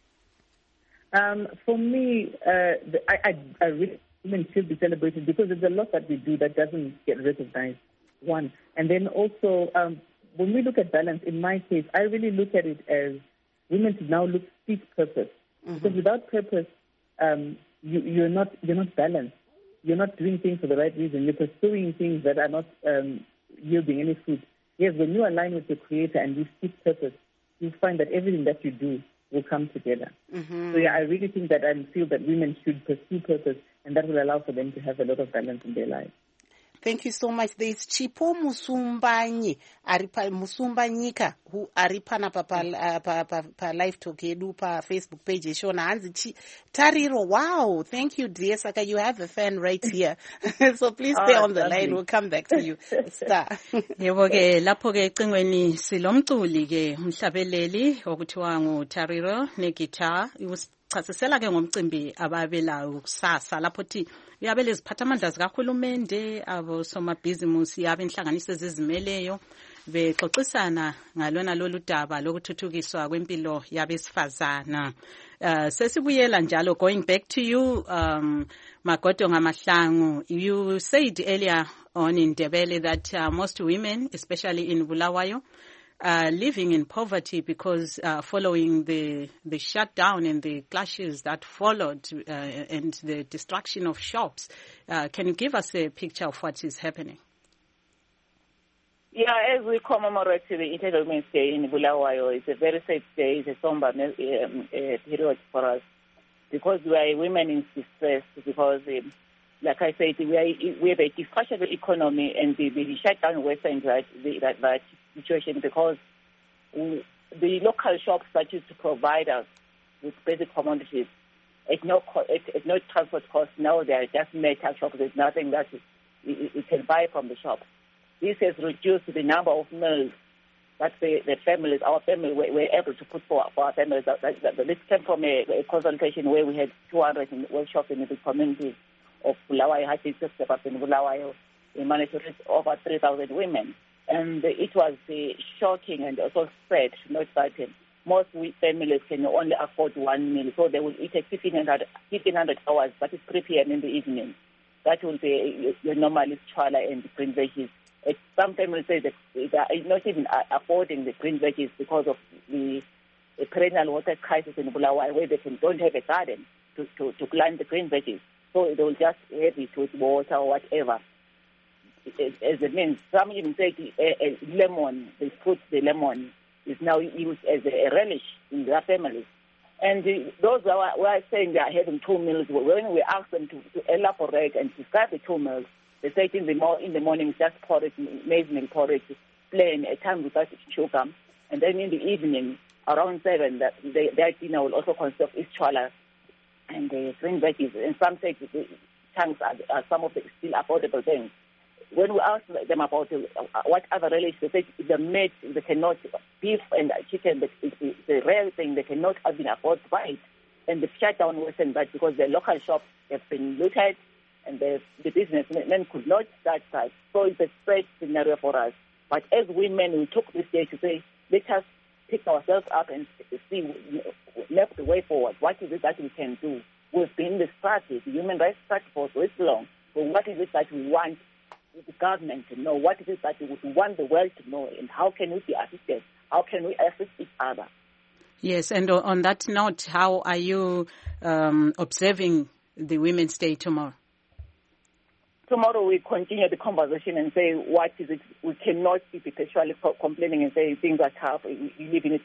Um, for me, uh, the, I, I, I really women should be celebrated because there's a lot that we do that doesn't get recognized, one. And then also, um, when we look at balance, in my case, I really look at it as women should now look seek purpose. Mm-hmm. Because without purpose, um, you, you're not you're not balanced. You're not doing things for the right reason. You're pursuing things that are not um, yielding any fruit. Yes, when you align with the Creator and you seek purpose, you find that everything that you do will come together. Mm-hmm. So yeah, I really think that I feel that women should pursue purpose, and that will allow for them to have a lot of balance in their lives. Thank you so much. There is Chipo Musumbanyi, Aripa Musumbanyika, who Aripana pa pa pa pa live talk edu pa Facebook page. Shona Anzi Tariro. Wow, thank you, dear Saka. You have a fan right here, so please stay oh, on the line. We'll come back to you, Star. Yebo ke lapho ke ecingweni silomculi ke umhlabeleli okuthiwa ngu Tariro ne guitar. Chasisela ke ngomcimbi ababelayo kusasa lapho thi uyabele iziphathamandla zikahulumende abo somabhizimusi yabe inhlanganiso ezizimeleyo bexoxisana ngalona lolu daba lokuthuthukiswa kwempilo yabesifazana. Uh, sesibuyela njalo, going back to you, um, Magodo Ngamahlangu, you said earlier on in Ndebele that uh, most women, especially in Bulawayo, Uh, living in poverty because uh, following the the shutdown and the clashes that followed uh, and the destruction of shops. Uh, can you give us a picture of what is happening? Yeah, as we commemorate the International Women's Day in Bulawayo, it's a very sad day, it's a somber um, uh, period for us. because we are women in distress, because, um, like I said, we, are, we have a discussionable economy, and the, the shutdown worsened that, that, that situation, because we, the local shops that used to provide us with basic commodities at no, at, at no transport cost, now they are just metal shops. There's nothing that you, you can buy from the shop. This has reduced the number of meals that the, the families, our family, were, were able to put for, for our families. That, that, that, this came from a, a consultation where we had two hundred workshops in the community of Bulawayo, Hati Step in Bulawayo. We managed to reach over three thousand women. And it was uh, shocking and also sad, not certain. Most families can only afford one meal, so they will eat at fifteen hundred hours, that is three p.m. in the evening. That will be your normal chwala and green veggies. It, some families say that they are not even affording the green veggies because of the, the perennial water crisis in Bulawayo, where they can, don't have a garden to, to, to plant the green veggies. So they will just have it with water or whatever. As it means, some even say a, a lemon, they put the lemon is now used as a relish in their families. And the, those who are, who are saying they are having two meals, when we ask them to, to elaborate and describe the two meals, they say in the, mo- in the morning just porridge, maize meal porridge, plain, a time without sugar. And then in the evening, around seven, that they, their dinner will also consist of ischwala and uh, green veggies. And some say the chunks are, are some of the still affordable things. When we ask them about uh, what other relish, they say the meat, they cannot, beef and chicken, it's a rare thing, they cannot even afford to buy it. And the shutdown worsened that because the local shops have been looted and the, the businessmen could not start that. So it's a straight scenario for us. But as women, we took this day to say, let us pick ourselves up and see, left the way forward. What is it that we can do? We've been the strategy, the human rights strategy for so long. So what is it that we want the government to know? What is it that we would want the world to know? And how can we be assisted? How can we assist each other? Yes, and on that note, how are you um, observing the Women's Day tomorrow? Tomorrow we continue the conversation and say what is it. We cannot be perpetually complaining and say things are tough. We live in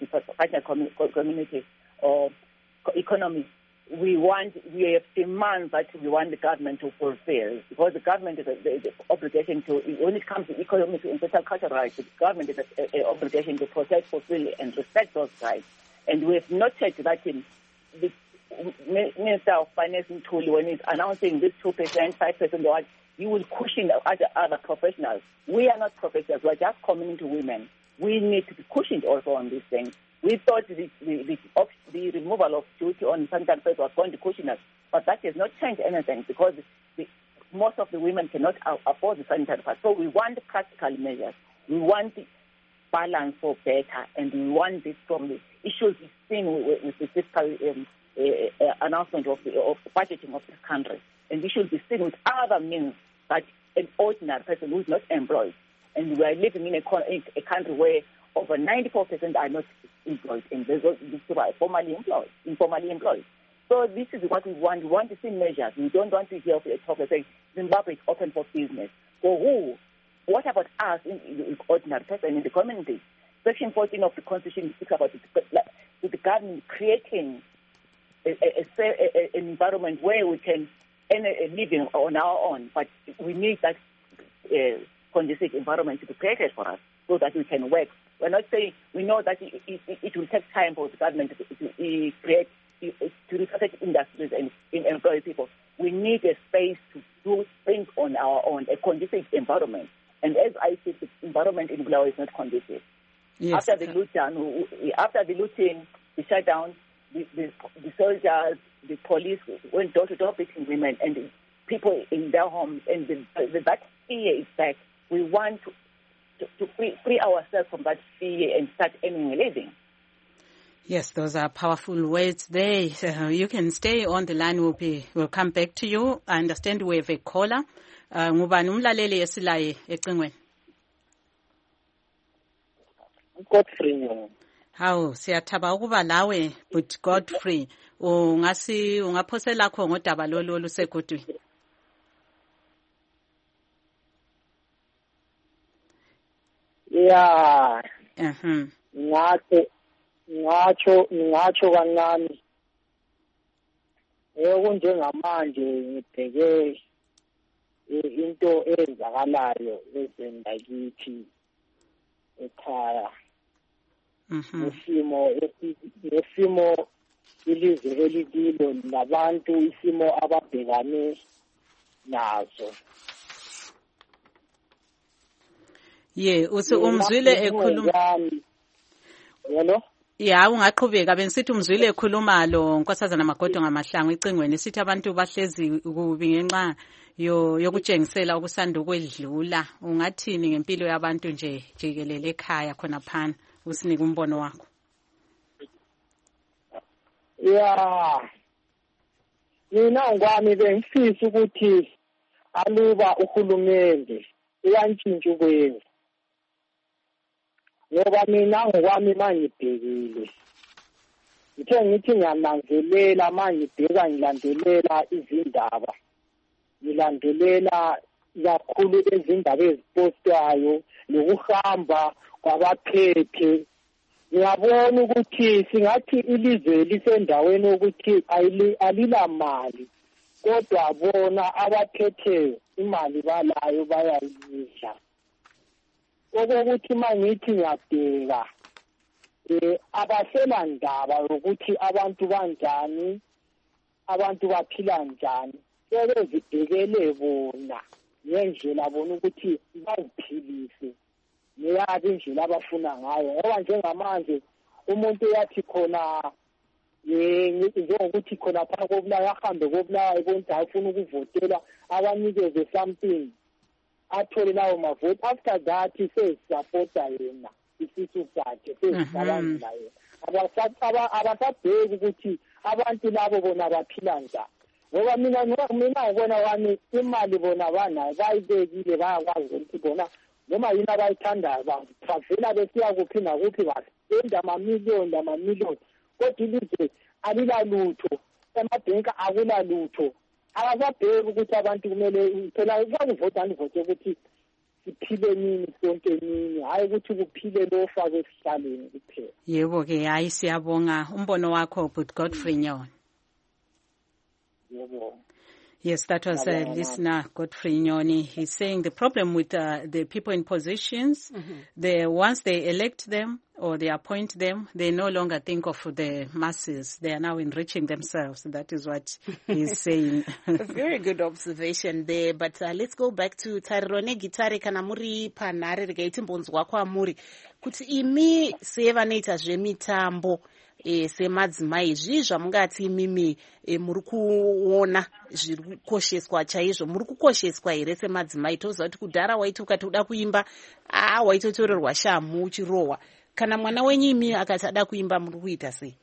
a community or economy. We want, we have demands that we want the government to fulfill, because the government has the, the obligation to, when it comes to economic and social cultural rights, the government has an obligation to protect, fulfill, and respect those rights. And we have noted that in the Minister of Finance, Ntuli, when he's announcing this two percent, five percent, you will cushion other, other professionals. We are not professionals. We are just community women. We need to be cushioned also on these things. We thought the, the, the, the removal of duty on sanitary pads was going to cushion us, but that has not changed anything, because the, most of the women cannot afford the sanitary pads. So we want practical measures. We want the balance for better, and we want this from the issues seen with, with the fiscal um, uh, uh, announcement of the of budgeting of this country. And we should be seen with other means that an ordinary person who is not employed. And we are living in a, a country where over ninety-four percent are not employed, and these people are formally employed, informally employed. So this is what we want. We want to see measures. We don't want to hear a talk saying Zimbabwe is open for business. For who? What about us, in, in ordinary person in the community? Section fourteen of the Constitution speaks about it, like, with the government creating a, a, a, a, an environment where we can earn a living on our own, but we need that uh, conducive environment to be created for us so that we can work. We're not saying, we know that it, it, it will take time for the government to, to, to create, to research industries and, and employ people. We need a space to do things on our own, a conducive environment. And as I see, the environment in Bulawayo is not conducive. Yes. After the looting, after the looting, the shutdown, the, the, the soldiers, the police went door to door beating women and the people in their homes, and the, the, that fear is back. We want to, to, to free, free ourselves from that fear and start earning a living. Yes, those are powerful words there. Uh, you can stay on the line. We'll be, we'll come back to you. I understand we have a caller. Ngubani umlaleli esilaye ecingweni? Godfrey. Hawu, siyathaba ukuba lawe, but Godfrey, ungasi ungaphosela kho ngodaba lolu olusegudwini. Yeah. Mhm. Ngathi ngacho ngacho kancane okunjengamanje ngibheke into ezakalayo ezendakithi ekhaya nesimo nesimo ilizwe elikilo nabantu isimo ababhekane nazo. Ye uthi umzwile ekhuluma yebo ya ungaqhubeka benisithi umzwile ekhuluma lo Nkosazana Magodo ngamahlangu icingweni sithi abantu bahlezi kubi ngenxa yo yokutshengisela ukusanda ukwedlula. Ungathini ngempilo yabantu nje jikelele ekhaya khona phana usinike umbono wakho? Ya mina ngwami bengifisa ukuthi aluba uhulumende uyantshintsha ukwenza, ngoba mina ngokwami mangibhekile ngithe ngithi ngiyananzelela mangibheka ngilandelela izindaba ngilandelela kakhulu izindaba ezipostwayo nokuhamba kwabaphethe, ngiyabona ukuthi singathi ilizwe lisendaweni ukuthi alila mali, kodwa bona abaphethe imali balayo bayayidla. Okokuthi mangithi ngiyabheka eh abahlela ndaba ukuthi abantu banjani, abantu baphila njani, sebezibhekele bona ngendlela bona ukuthi baziphilise neyabi indlela abafuna ngayo. Ngoba njengamanje umuntu yathi khona njengokuthi khona phakathi kobulawa ahambe kobulawa ebonta afuna ukuvotela abanikeze something athole lawo mavoti, after that sesisapota yena isisu sakhe sesisabanza yena abasabheki ukuthi abantu labo bona baphila njani. Ngoba mina mina ngibona wami imali bona banayo bayibekile bayakwazi ukuthi bona noma yini abayithandayo batravela besiya kuphi nakuphi basipenda amamiliyoni amamiliyoni, kodwa ilizwe alilalutho, emabhenka akulalutho. Abasabheki ukuthi abantu kumele phela bakuvota anivote ukuthi siphile nini sonke nini, hayi ukuthi kuphile lo fake esihlaleni kuphela. Yebo ke hayi siyabonga umbono wakho but Godfrey Nyoni. Yebo. Yes, that was a listener, Godfrey Nyoni. He's saying the problem with uh, the people in positions, mm-hmm. they once they elect them or they appoint them, they no longer think of the masses. They are now enriching themselves. That is what he's saying. A very good observation there. But uh, let's go back to Tarirone Gitare Kanamuri Panare Gaitimbonswa Kwamuri. Kuti imi seva neta zvemitambo. E, semadzimai zvii zvamungati mimi e, muri kuona zviri kukosheswa chaizvo, muri kukosheswa here semadzimai? Toziva kuti kudhara waiti ukati uda kuimba a waitotorerwa shamu uchirohwa. Kana mwana wenyu imi akati ada kuimba muri kuita sei?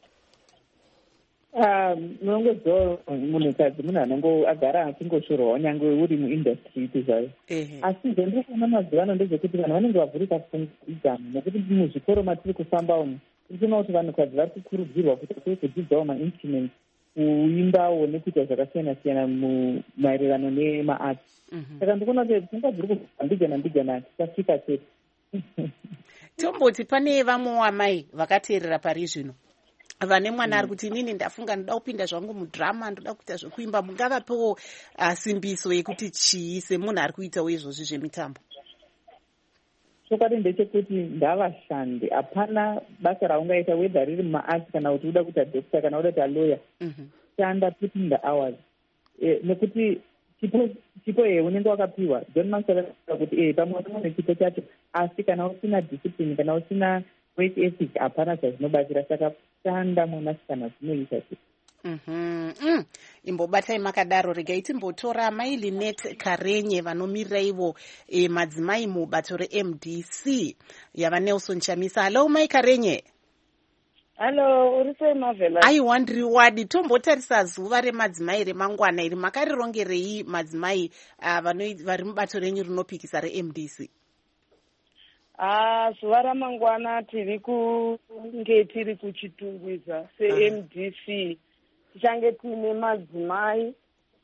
munongoziva munhukadzi munhu anongo agara achingoshorwawo nyange uri muindastry iti zvayo. Asi zvandiri kuona mazuva ano ndezvekuti vanhu vanenge vavhurika pfungwa, nokuti muzvikoro matiri kufamba umu tinoona kuti vanhukadzi vari kukurudzirwa kuti kuri kudzidzawo mainstruments, kuimbawo nekuita zvakasiyana siyana maererano nemaarts. Saka ndikuona kuti pfungwa dziri kuvhurika mbijana mbijana tisasvika chete. Tomboti pane vamwe vamai vakateerera pari zvino vane mwana ari kuti inini ndafunga ndoda kupinda zvangu mudhirama, ndoda kuita zvekuimba, mungavapewo simbiso yekuti chii semunhu ari kuitawo izvozvi zvemitambo? Chokwadi ndechekuti ngavashande, hapana basa raungaita whether riri mumaarts kana kuti uda kuita dokta kana uda kuita lawyer, shanda put in the hours. Nekuti chipo ye unenge wakapiwa John Mansell kuti eh pamwe pane chipo chacho, asi kana usina discipline kana usina work ethic hapana zvazvinobatsira. Saka shanda mwanasikana zvinoita kuti Mhm. Mm. Imbobatai makadaro regai timbotora mai Linet Karenye vanomirira ivo e, madzimai mubato re-M D C yava Nelson Chamisa. Hello mai Karenye. Hello, uri sei Mavela? Aiwa ndiri wadi. Tombotarisa zuva remadzimai remangwana iri, makarirongerei madzimai uh, vari mubato renyu rinopikisa re-M D C? Ah, zuva ramangwana tiri kunge tiri kuchitungwiza se-M D C. Tichange tine madzimai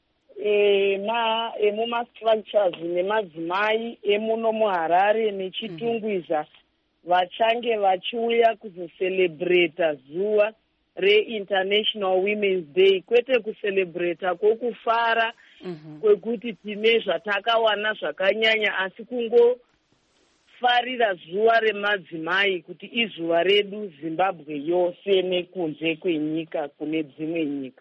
emumastructures nemadzimai emuno muHarare nechitungwiza vachange vachiuya kuzocelebrata zuva re-International Women's Day, kwete kucelebrata kwokufara kwekuti tine zvatakawana zvakanyanya, asi kungofarira zuva remadzimai kuti izuva redu Zimbabwe yose nekunze kwenyika kune dzimwe nyika.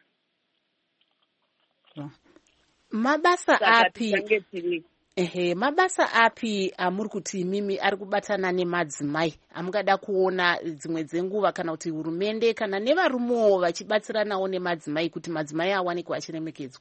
Mabasa api ehe mabasa api amuri kuti imimi ari kubatana nemadzimai amungada kuona dzimwe dzenguva kana kuti hurumende kana nevarumewo vachibatsiranawo nemadzimai kuti madzimai awanikwe achiremekedzwa?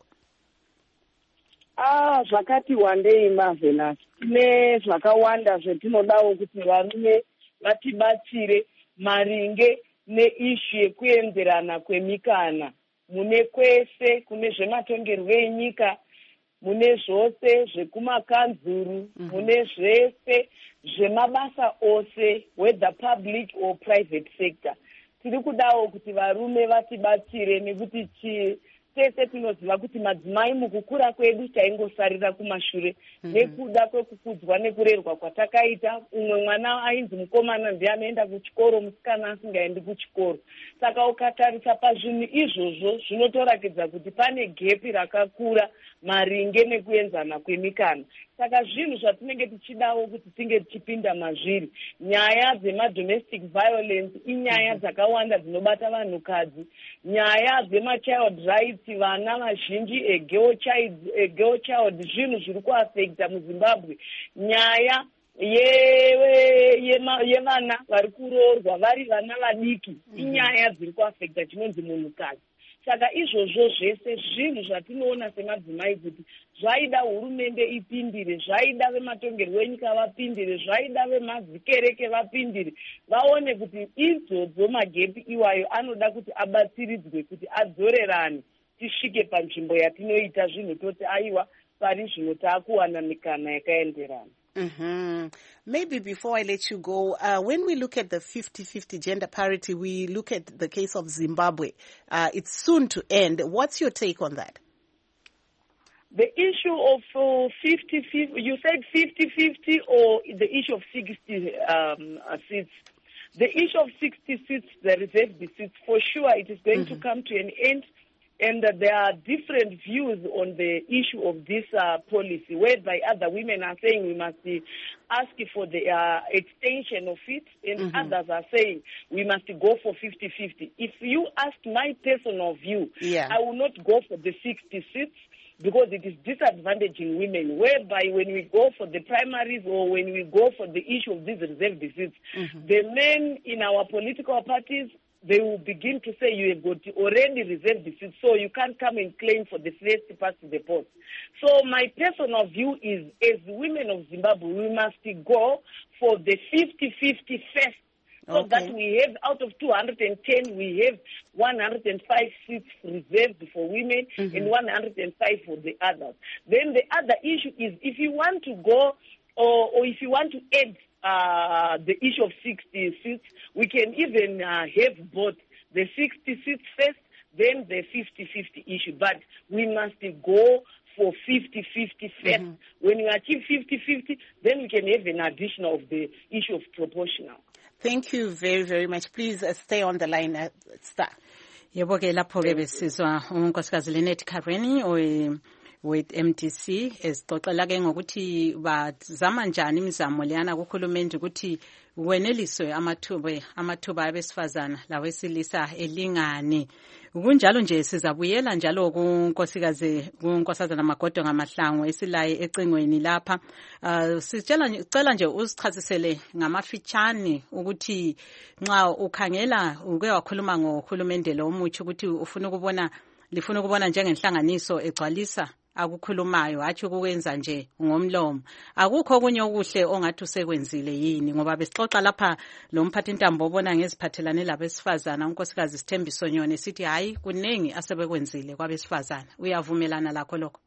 Ah, zvakati wandei Marvelous. Tine zvakawanda zvetinodawo kuti varume vatibatsire maringe neishu yekuenderana kwemikana mune kwese kune zvematongerwo enyika, mune zvose zvekumakanzuru, mune zvese zvemabasa ose, whether public or private sector. Tiri kudawo kuti varume vatibatsire nekuti chi tese tinoziva kuti madzimai mukukura kwedu taingosarira kumashure nekuda kwekukudzwa nekurerwa kwatakaita. Umwe mwana ainzi mukomana ndiye anoenda kuchikoro, musikana asingaendi kuchikoro. Saka ukatarisa pazvinhu izvozvo zvinotorakidza kuti pane gepi rakakura maringe nekuenzana kwemikana. Saka zvinhu zvatinenge tichidawo kuti tinge tichipinda mazviri. Nyaya dzemadomestic violence inyaya dzakawanda dzinobata vanhukadzi. Nyaya dzemachild rights, vana vazhinji egirl child, egirl child zvinhu zviri kuaffecta muZimbabwe. Nyaya yevana vari kuroorwa vari vana vadiki inyaya dziri kuaffecta chinonzi munhukadzi. Saka izvozvo zvese zvinhu zvatinoona semadzimai kuti zvaida hurumende ipindire, zvaida vematongerwo enyika vapindire, zvaida vemazikereke vapindire, vaone kuti idzodzo magepi iwayo anoda kuti abatsiridzwe kuti adzorerane tisvike panzvimbo yatinoita zvinhu toti aiwa pari zvino taakuwana mikana yakaenderana. Mm-hmm. Maybe before I let you go, uh, when we look at the fifty fifty gender parity, we look at the case of Zimbabwe. Uh, it's soon to end. What's your take on that? The issue of uh, fifty fifty, you said fifty fifty or the issue of sixty um, uh, seats? The issue of sixty seats, the reserved seats, for sure it is going mm-hmm. to come to an end. And uh, there are different views on the issue of this uh, policy, whereby other women are saying we must uh, ask for the uh, extension of it, and mm-hmm. others are saying we must go for fifty fifty. If you ask my personal view, yeah. I will not go for the sixty seats because it is disadvantaging women, whereby when we go for the primaries or when we go for the issue of these reserved seats, mm-hmm. the men in our political parties, they will begin to say you have got already reserved the seat, so you can't come and claim for the first past the post. So my personal view is, as women of Zimbabwe, we must go for the fifty fifty first, so okay. that we have, out of two hundred ten, we have one hundred five seats reserved for women mm-hmm. and one hundred five for the others. Then the other issue is, if you want to go, or, or if you want to add Uh, the issue of sixty seats, we can even uh, have both the sixty seats first, then the fifty fifty issue. But we must go for fifty fifty first. Mm-hmm. When we achieve fifty fifty, then we can have an additional of the issue of proportional. Thank you very, very much. Please uh, stay on the line, uh, Star. Yebo ke lapho ke besizwa unkosikazi Lynette Kareni oy with M D C esixoxela ke ngokuthi bazama njani imizamo leyana kuhulumende ukuthi weneliswe amathuba amathuba abesifazana lawesilisa elingane. Kunjalo nje sizabuyela njalo kunkosikazi kunkosazana Magodo ngaMahlangu esilaye ecingweni lapha. Uh, sicela cela nje usichasisele ngamafitshane ukuthi nxa ukhangela uke wakhuluma ngohulumende lo muthi ukuthi ufuna ukubona lifuna ukubona njengenhlanganiso egcwalisa akukhulumayo athi ukwenza nje ngomlomo. Akukho kunye okuhle ongathi usekwenzile yini, ngoba besixoxa lapha lo mphathi intambo obona ngeziphathelane labesifazana unkosikazi Sithembiso Nyoni sithi hayi kunengi asebekwenzile kwabesifazana. Uyavumelana lakho lokho?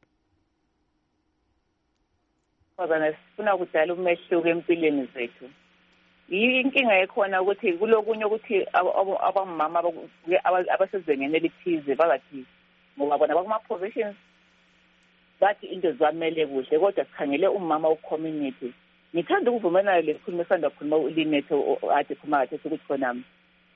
Abazana sifuna ukudala umehluko empilweni zethu. Inkinga ekhona ukuthi kulokunye ukuthi abamama abasezingeni elithize babathi ngoba bona bakuma positions bathi into zamele kuhle, kodwa sikhangele umama ucommunity. Ngithanda ukuvumelana lesikhuluma esanda kukhuluma uLinethe ade khuluma ngathi ukuthi khona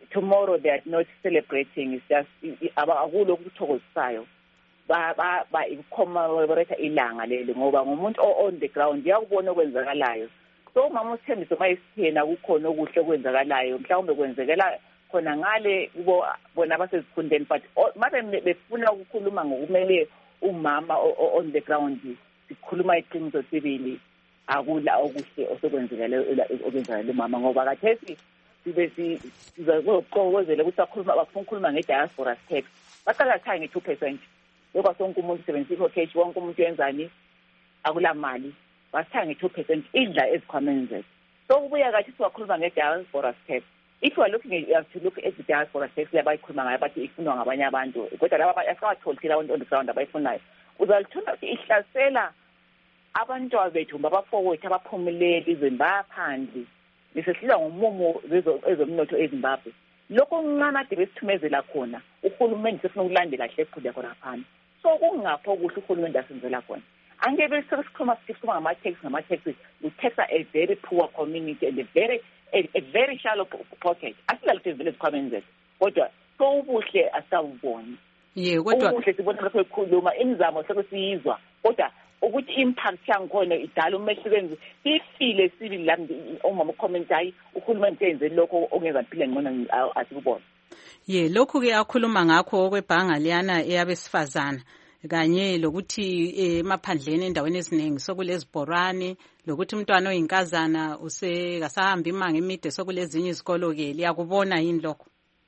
tomorrow they are not celebrating. It's just akulo ukuthokozisayo. Ba ba ba commemorate ilanga leli ngoba ngumuntu on the ground yakubona okwenzakalayo. So mama uSthembiso mayisithena kukhona okuhle okwenzakalayo mhlawumbe kwenzekela khona ngale kubo bona abasezifundeni but manje befuna ukukhuluma ngokumele umama on the ground sikhuluma iqiniso sibili akula okuhle osokwenzekela okwenzakala umama ngoba kathesi sibe sizoqokozela ukuthi akhuluma abafuna ukukhuluma nge-diaspora tax baqala thanga nge-two percent ngoba sonke umuntu sebenzisa cash wonke umuntu yenzani akula mali basithanga nge-two percent idla ezikhwameni zethu so ubuya kathi siwakhuluma nge-diaspora tax. If you are looking at, you have to look at the diaspora tax abayikhuluma ngayo bathi ifunwa ngabanye abantu kodwa laba asikawatholi abantu on the ground abayifunayo uzalithola ukuthi ihlasela abantwana bethu babafowethu abaphumelele izweni bayaphandle nisehlila ngomumo ezomnotho eZimbabwe lokho kuncane ade besithumezela khona uhulumeni sefuna ukulandela kahle eqhubeka khona phana so kungapho kuhle uhulumeni asenzela khona angeke sesikhuluma sikhuluma ngama-tax ngama-taxes we tax a very poor community and a very a, a very shallow pocket asilaluthe vele ezikhwameni zethu kodwa so ubuhle asawuboni ye kodwa ubuhle sibona lapho ekhuluma imizamo sekusiyizwa kodwa ukuthi impact yangikhona idala umehlukenzi sifile sibili la umama ucommentay uhulumeni enze lokho ongenza impilo ngcono asikubona ye lokhu ke akhuluma ngakho okwebhanga liyana eyabesifazana kanye lokuthi emaphandleni endaweni eziningi sokulezibhorane lokuthi umntwana oyinkazana usekasahamba imanga emide sokulezinye izikolo ke liyakubona yini lokho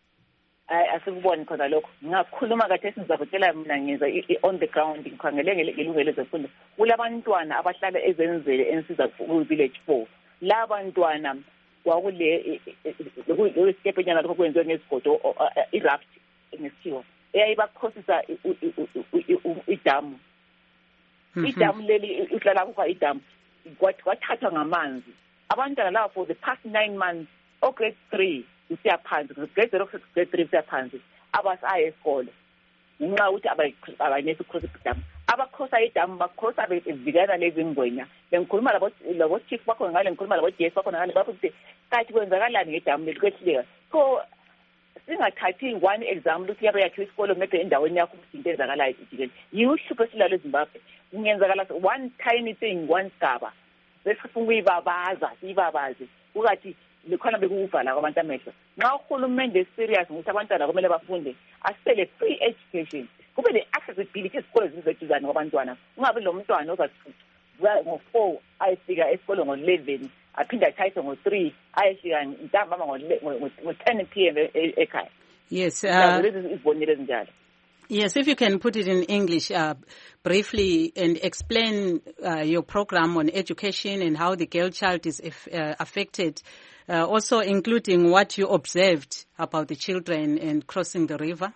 asikuboni khona lokho ngakhuluma kathi sizabutela mina ngenza on the ground ngikhangele ngelungelo lezifundo kulabantwana abahlala ezenzele ensiza ku village four labantwana kwakule lokuyisikepenyana lokho kwenziwe ngesigodo iraft ngesithiwa eyayibakhosisa idamu idamu leli uhlala kukho idamu kwathathwa ngamanzi abantwana laba for the past nine months o grade three usiya phansi grade zero to grade three usiya phansi abasaye esikole ngenxa ukuthi abayinesi cross idamu abakhosa idamu bakhosa bevikana lezi ngwenya bengikhuluma labo labo chief bakho ngale ngikhuluma labo D S bakho ngale bafuthi kathi kwenzakalani ngedamu leli kwehlika so singathathi one example ukuthi yabe yakhe isikole maybe endaweni yakho into ezakalayo ijikeni yihlupho silalo eZimbabwe kungenzakala one tiny thing one sigaba besifuna ukuyibabaza sibabaze ukuthi likhona bekuvala kwabantu amehlo nxa uhulumende serious ukuthi abantwana kumele bafunde asele free education kube le accessibility esikole zizeduzane kwabantwana ungabe lo mntwana ozathi ngo-four ayefika esikole ngo-eleven aphinda athathe ngo-three ayefika ntambama ngo-ten p m ekhaya yes izibonile ezinjalo. Yes, if you can put it in English uh, briefly and explain uh, your program on education and how the girl child is if, uh, affected, uh, also including what you observed about the children and crossing the river.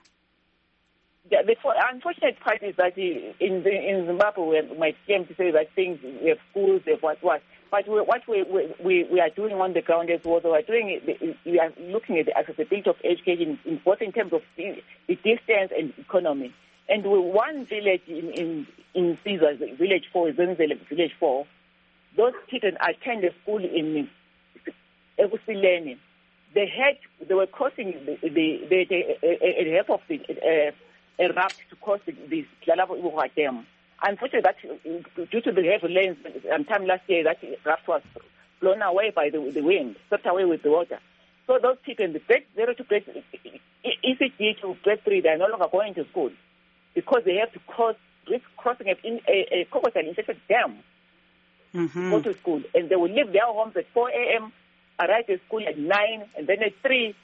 Yeah, the unfortunate part is that in the, in Zimbabwe we might claim to say that things, we have schools, we have what, what. But we, what we, we, we are doing on the ground is what we are doing, we are looking at the accessibility of education in, both in terms of the, the distance and economy. And we one village in, in, in Caesars, village four, village four, those children attend a school in Egusileni. They had, they were crossing the, the, the, the, the help of the, uh, a raft to cross the, the Lalabo Dam. Unfortunately, that due to the heavy rains, sometime last year, that raft was blown away by the, the wind, swept away with the water. So those people in the grade zero to grade E C G to grade three, they are no longer going to school because they have to cross, risk crossing a, a, a crocodile infested dam mm-hmm. go to school, and they will leave their homes at four a m, arrive at school at nine, and then at three,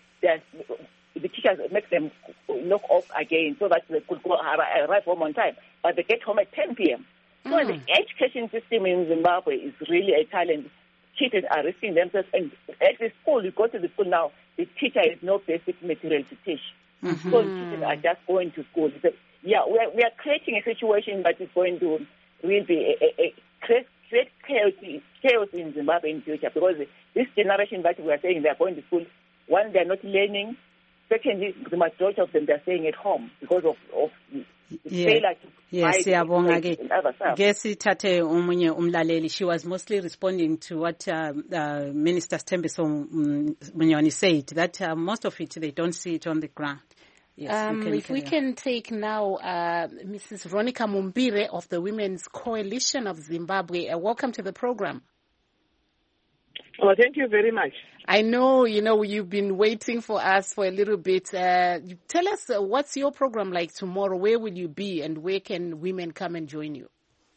the teachers make them knock off again so that they could go arrive home on time. But they get home at ten p m So mm. the education system in Zimbabwe is really a challenge. Children are risking themselves. And at the school, you go to the school now, the teacher has no basic material to teach. Mm-hmm. So children are just going to school. So, yeah, we are, we are creating a situation that is going to really be a, a, a create, create chaos, chaos in Zimbabwe in the future, because this generation that we are saying they are going to school, one, they are not learning. Secondly, the majority of them, they are staying at home because of, of failure to yes siyabonga ke ke sithathe umunye umlaleli. She was mostly responding to what uh, uh, Minister Thembiso Monyoni said, that uh, most of it they don't see it on the ground. Yes, um, we if we can take now uh, Missus Veronica Mumbire of the Women's Coalition of Zimbabwe. Uh, welcome to the program. Oh, thank you very much. I know, you know, you've been waiting for us for a little bit. Uh, tell us, uh, what's your program like tomorrow? Where will you be, and where can women come and join you?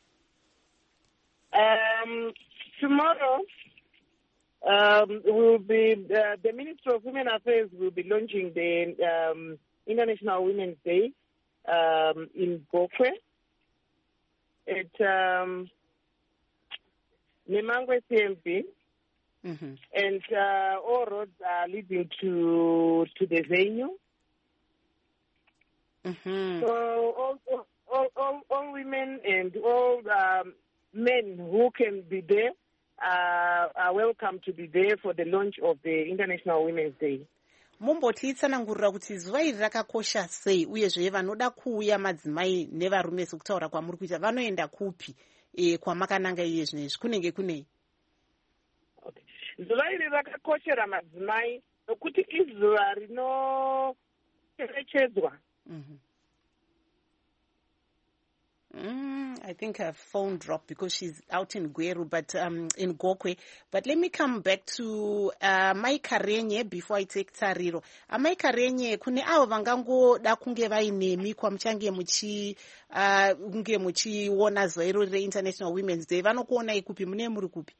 Um, tomorrow, um, will be uh, the Ministry of Women Affairs will be launching the um, International Women's Day um, in Gokwe at um, Nemangwe C M P. Mm-hmm. And uh, all roads are leading to to the venue. Mm-hmm. So all, all, all, all women and all um, men who can be there uh, are welcome to be there for the launch of the International Women's Day. Mumbotitsanangurira kuti zuva iri rakakosha sei, uyezve vanoda kuuya madzimai nevarume sekutaura kwamuri kuita vanoenda kupi e, kwamakananga iye zvinezvi kunenge kunei? Zuva iri rakakoshera madzimai nokuti izuva rinocherechedzwa. Mm, I think her phone dropped because she's out in Gweru, but um, in Gokwe. But let me come back to uh, Mai Karenye before I take Tariro. Uh, Mai Karenye, kune avo vangangoda kunge vainemi kwa mchange muchi uh, kunge muchi wona zairo re International Women's Day. Vanokuona ikupi, mune muri kupi?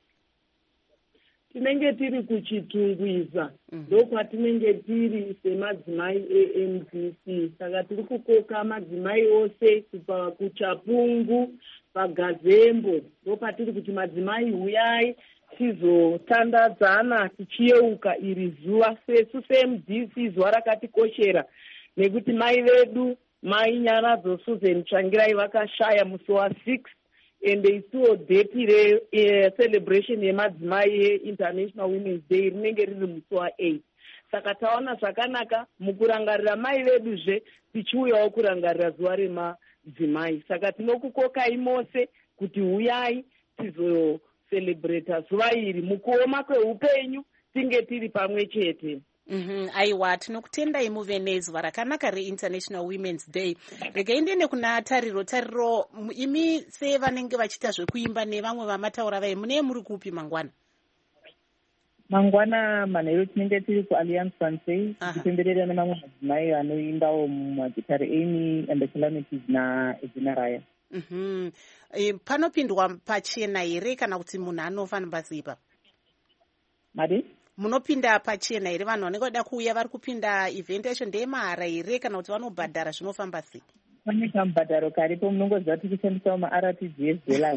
Tinenge tiri kuchitungwiza ndokwatinenge tiri semadzimai e-M D C. Saka tiri kukoka madzimai ose kubva kuChapungu paGazembo, ndopatiri kuti madzimai huyai tizotandadzana tichiyeuka iri zuva sesu se-M D C, zuva rakatikoshera nekuti mai vedu mai Nyanadzo Susan Tsvangirai vakashaya musi wa six. And they saw deputy uh, celebration yemadzimai International Women's Day rinenge riri musi wa eight. Saka taona zvakanaka mukurangarira mai veduzve tichiuyawo kurangarira zuva remadzimai. Saka tinokukokai mose kuti huyai tizocelebrata zuva iri mukuoma kweupenyu tinge tiri pamwe chete. Mm-hmm. Aiwa, tinokutendai muve nezuva rakanaka re-International Women's Day. Regaendene kuna Tariro. Tariro, imi se vanenge vachita zvekuimba nevamwe vamataura vai, mune muri kupi mangwana? Mangwana manheru tinenge tiri kuAlliance Francais tichipemberera nemamwe madzimai anoimbawo mumagitare Amy and the Calamities naEzina Raya. Mm-hmm. E, panopindwa pachena here kana kuti munhu anofanira zipa? Mari? Munopinda pachena here, vanhu vanenge vada kuuya vari kupinda event yacho ndemahara here kana kuti vanobhadhara zvinofamba sei? Pane kamubhadharo karipo, munongoziva tichishandisawo ma-R T G S dollars.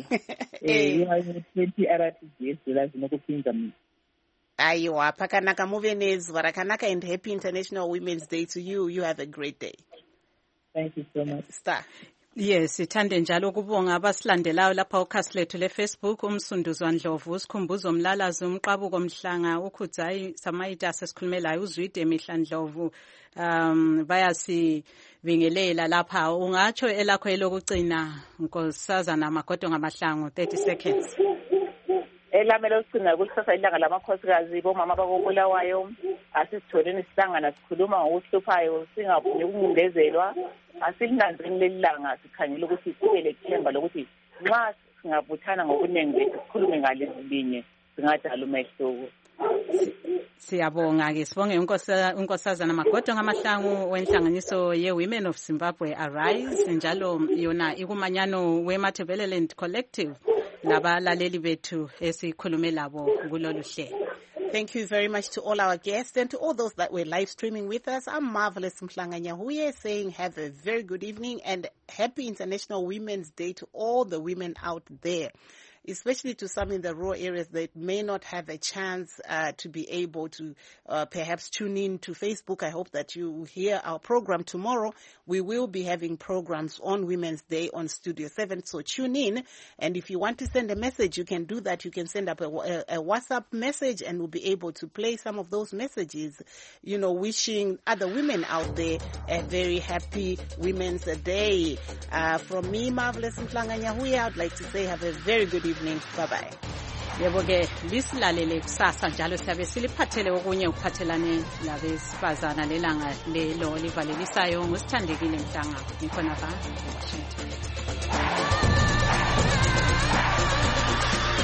twenty R T G S dollars inokupinza munhu. Aiwa, pakanaka, muve nezuva rakanaka, and happy International Women's Day to you. You have a great day. Thank you so much. Star. Yes, ithande njalo ukubonga abasilandelayo lapha ukhasi lethu le-Facebook. Umsunduzwa Ndlovu, usikhumbuzo Mlalazi, umqabuko Mhlanga, ukhudzayi Samayita sesikhulumelayo, uzwide Mihla Ndlovu, um bayasibingelela lapha. Ungatsho elakho elokucina Nkosazana Magodo Ngamahlangu, thirty seconds. Elami lokucina kusasa ilanga lamakhosikazi bomama bakobulawayo, asisitholeni sihlangana sikhuluma ngokuhluphayo, singafuni ukuncindezelwa. Asilinanzeni lelilanga sikhangela ukuthi kube lethemba lokuthi nxa singabuthana ngokuningi bethu sikhulume ngalezi linye singadala umehluko. Siyabonga ke, sibonge unkosazana Magodo Ngamahlangu wenhlanganiso ye-Women of Zimbabwe Arise, njalo yona ikumanyano we-Matabeleland Collective labalaleli bethu esikhulume labo kulolu hlelo. Thank you very much to all our guests and to all those that were live streaming with us. I'm Marvelous Mhlanga Nyahuye saying have a very good evening and happy International Women's Day to all the women out there. especially to some in the rural areas that may not have a chance uh, to be able to uh, perhaps tune in to Facebook. I hope that you hear our program tomorrow. We will be having programs on Women's Day on Studio seven, so tune in. And if you want to send a message, you can do that. You can send up a, a, a WhatsApp message, and we'll be able to play some of those messages, you know, wishing other women out there a very happy Women's Day. Uh, from me, Marvelous Mhlanga-Nyahuya, I'd like to say have a very good evening. Bye-bye. Yebo ke lisilalele kusasa njalo siyabe siliphathele okunye ukuphathelane labesifazana lelanga lelo livalelisayo ngusithandekile Mhlanga ngikhona ba Washington.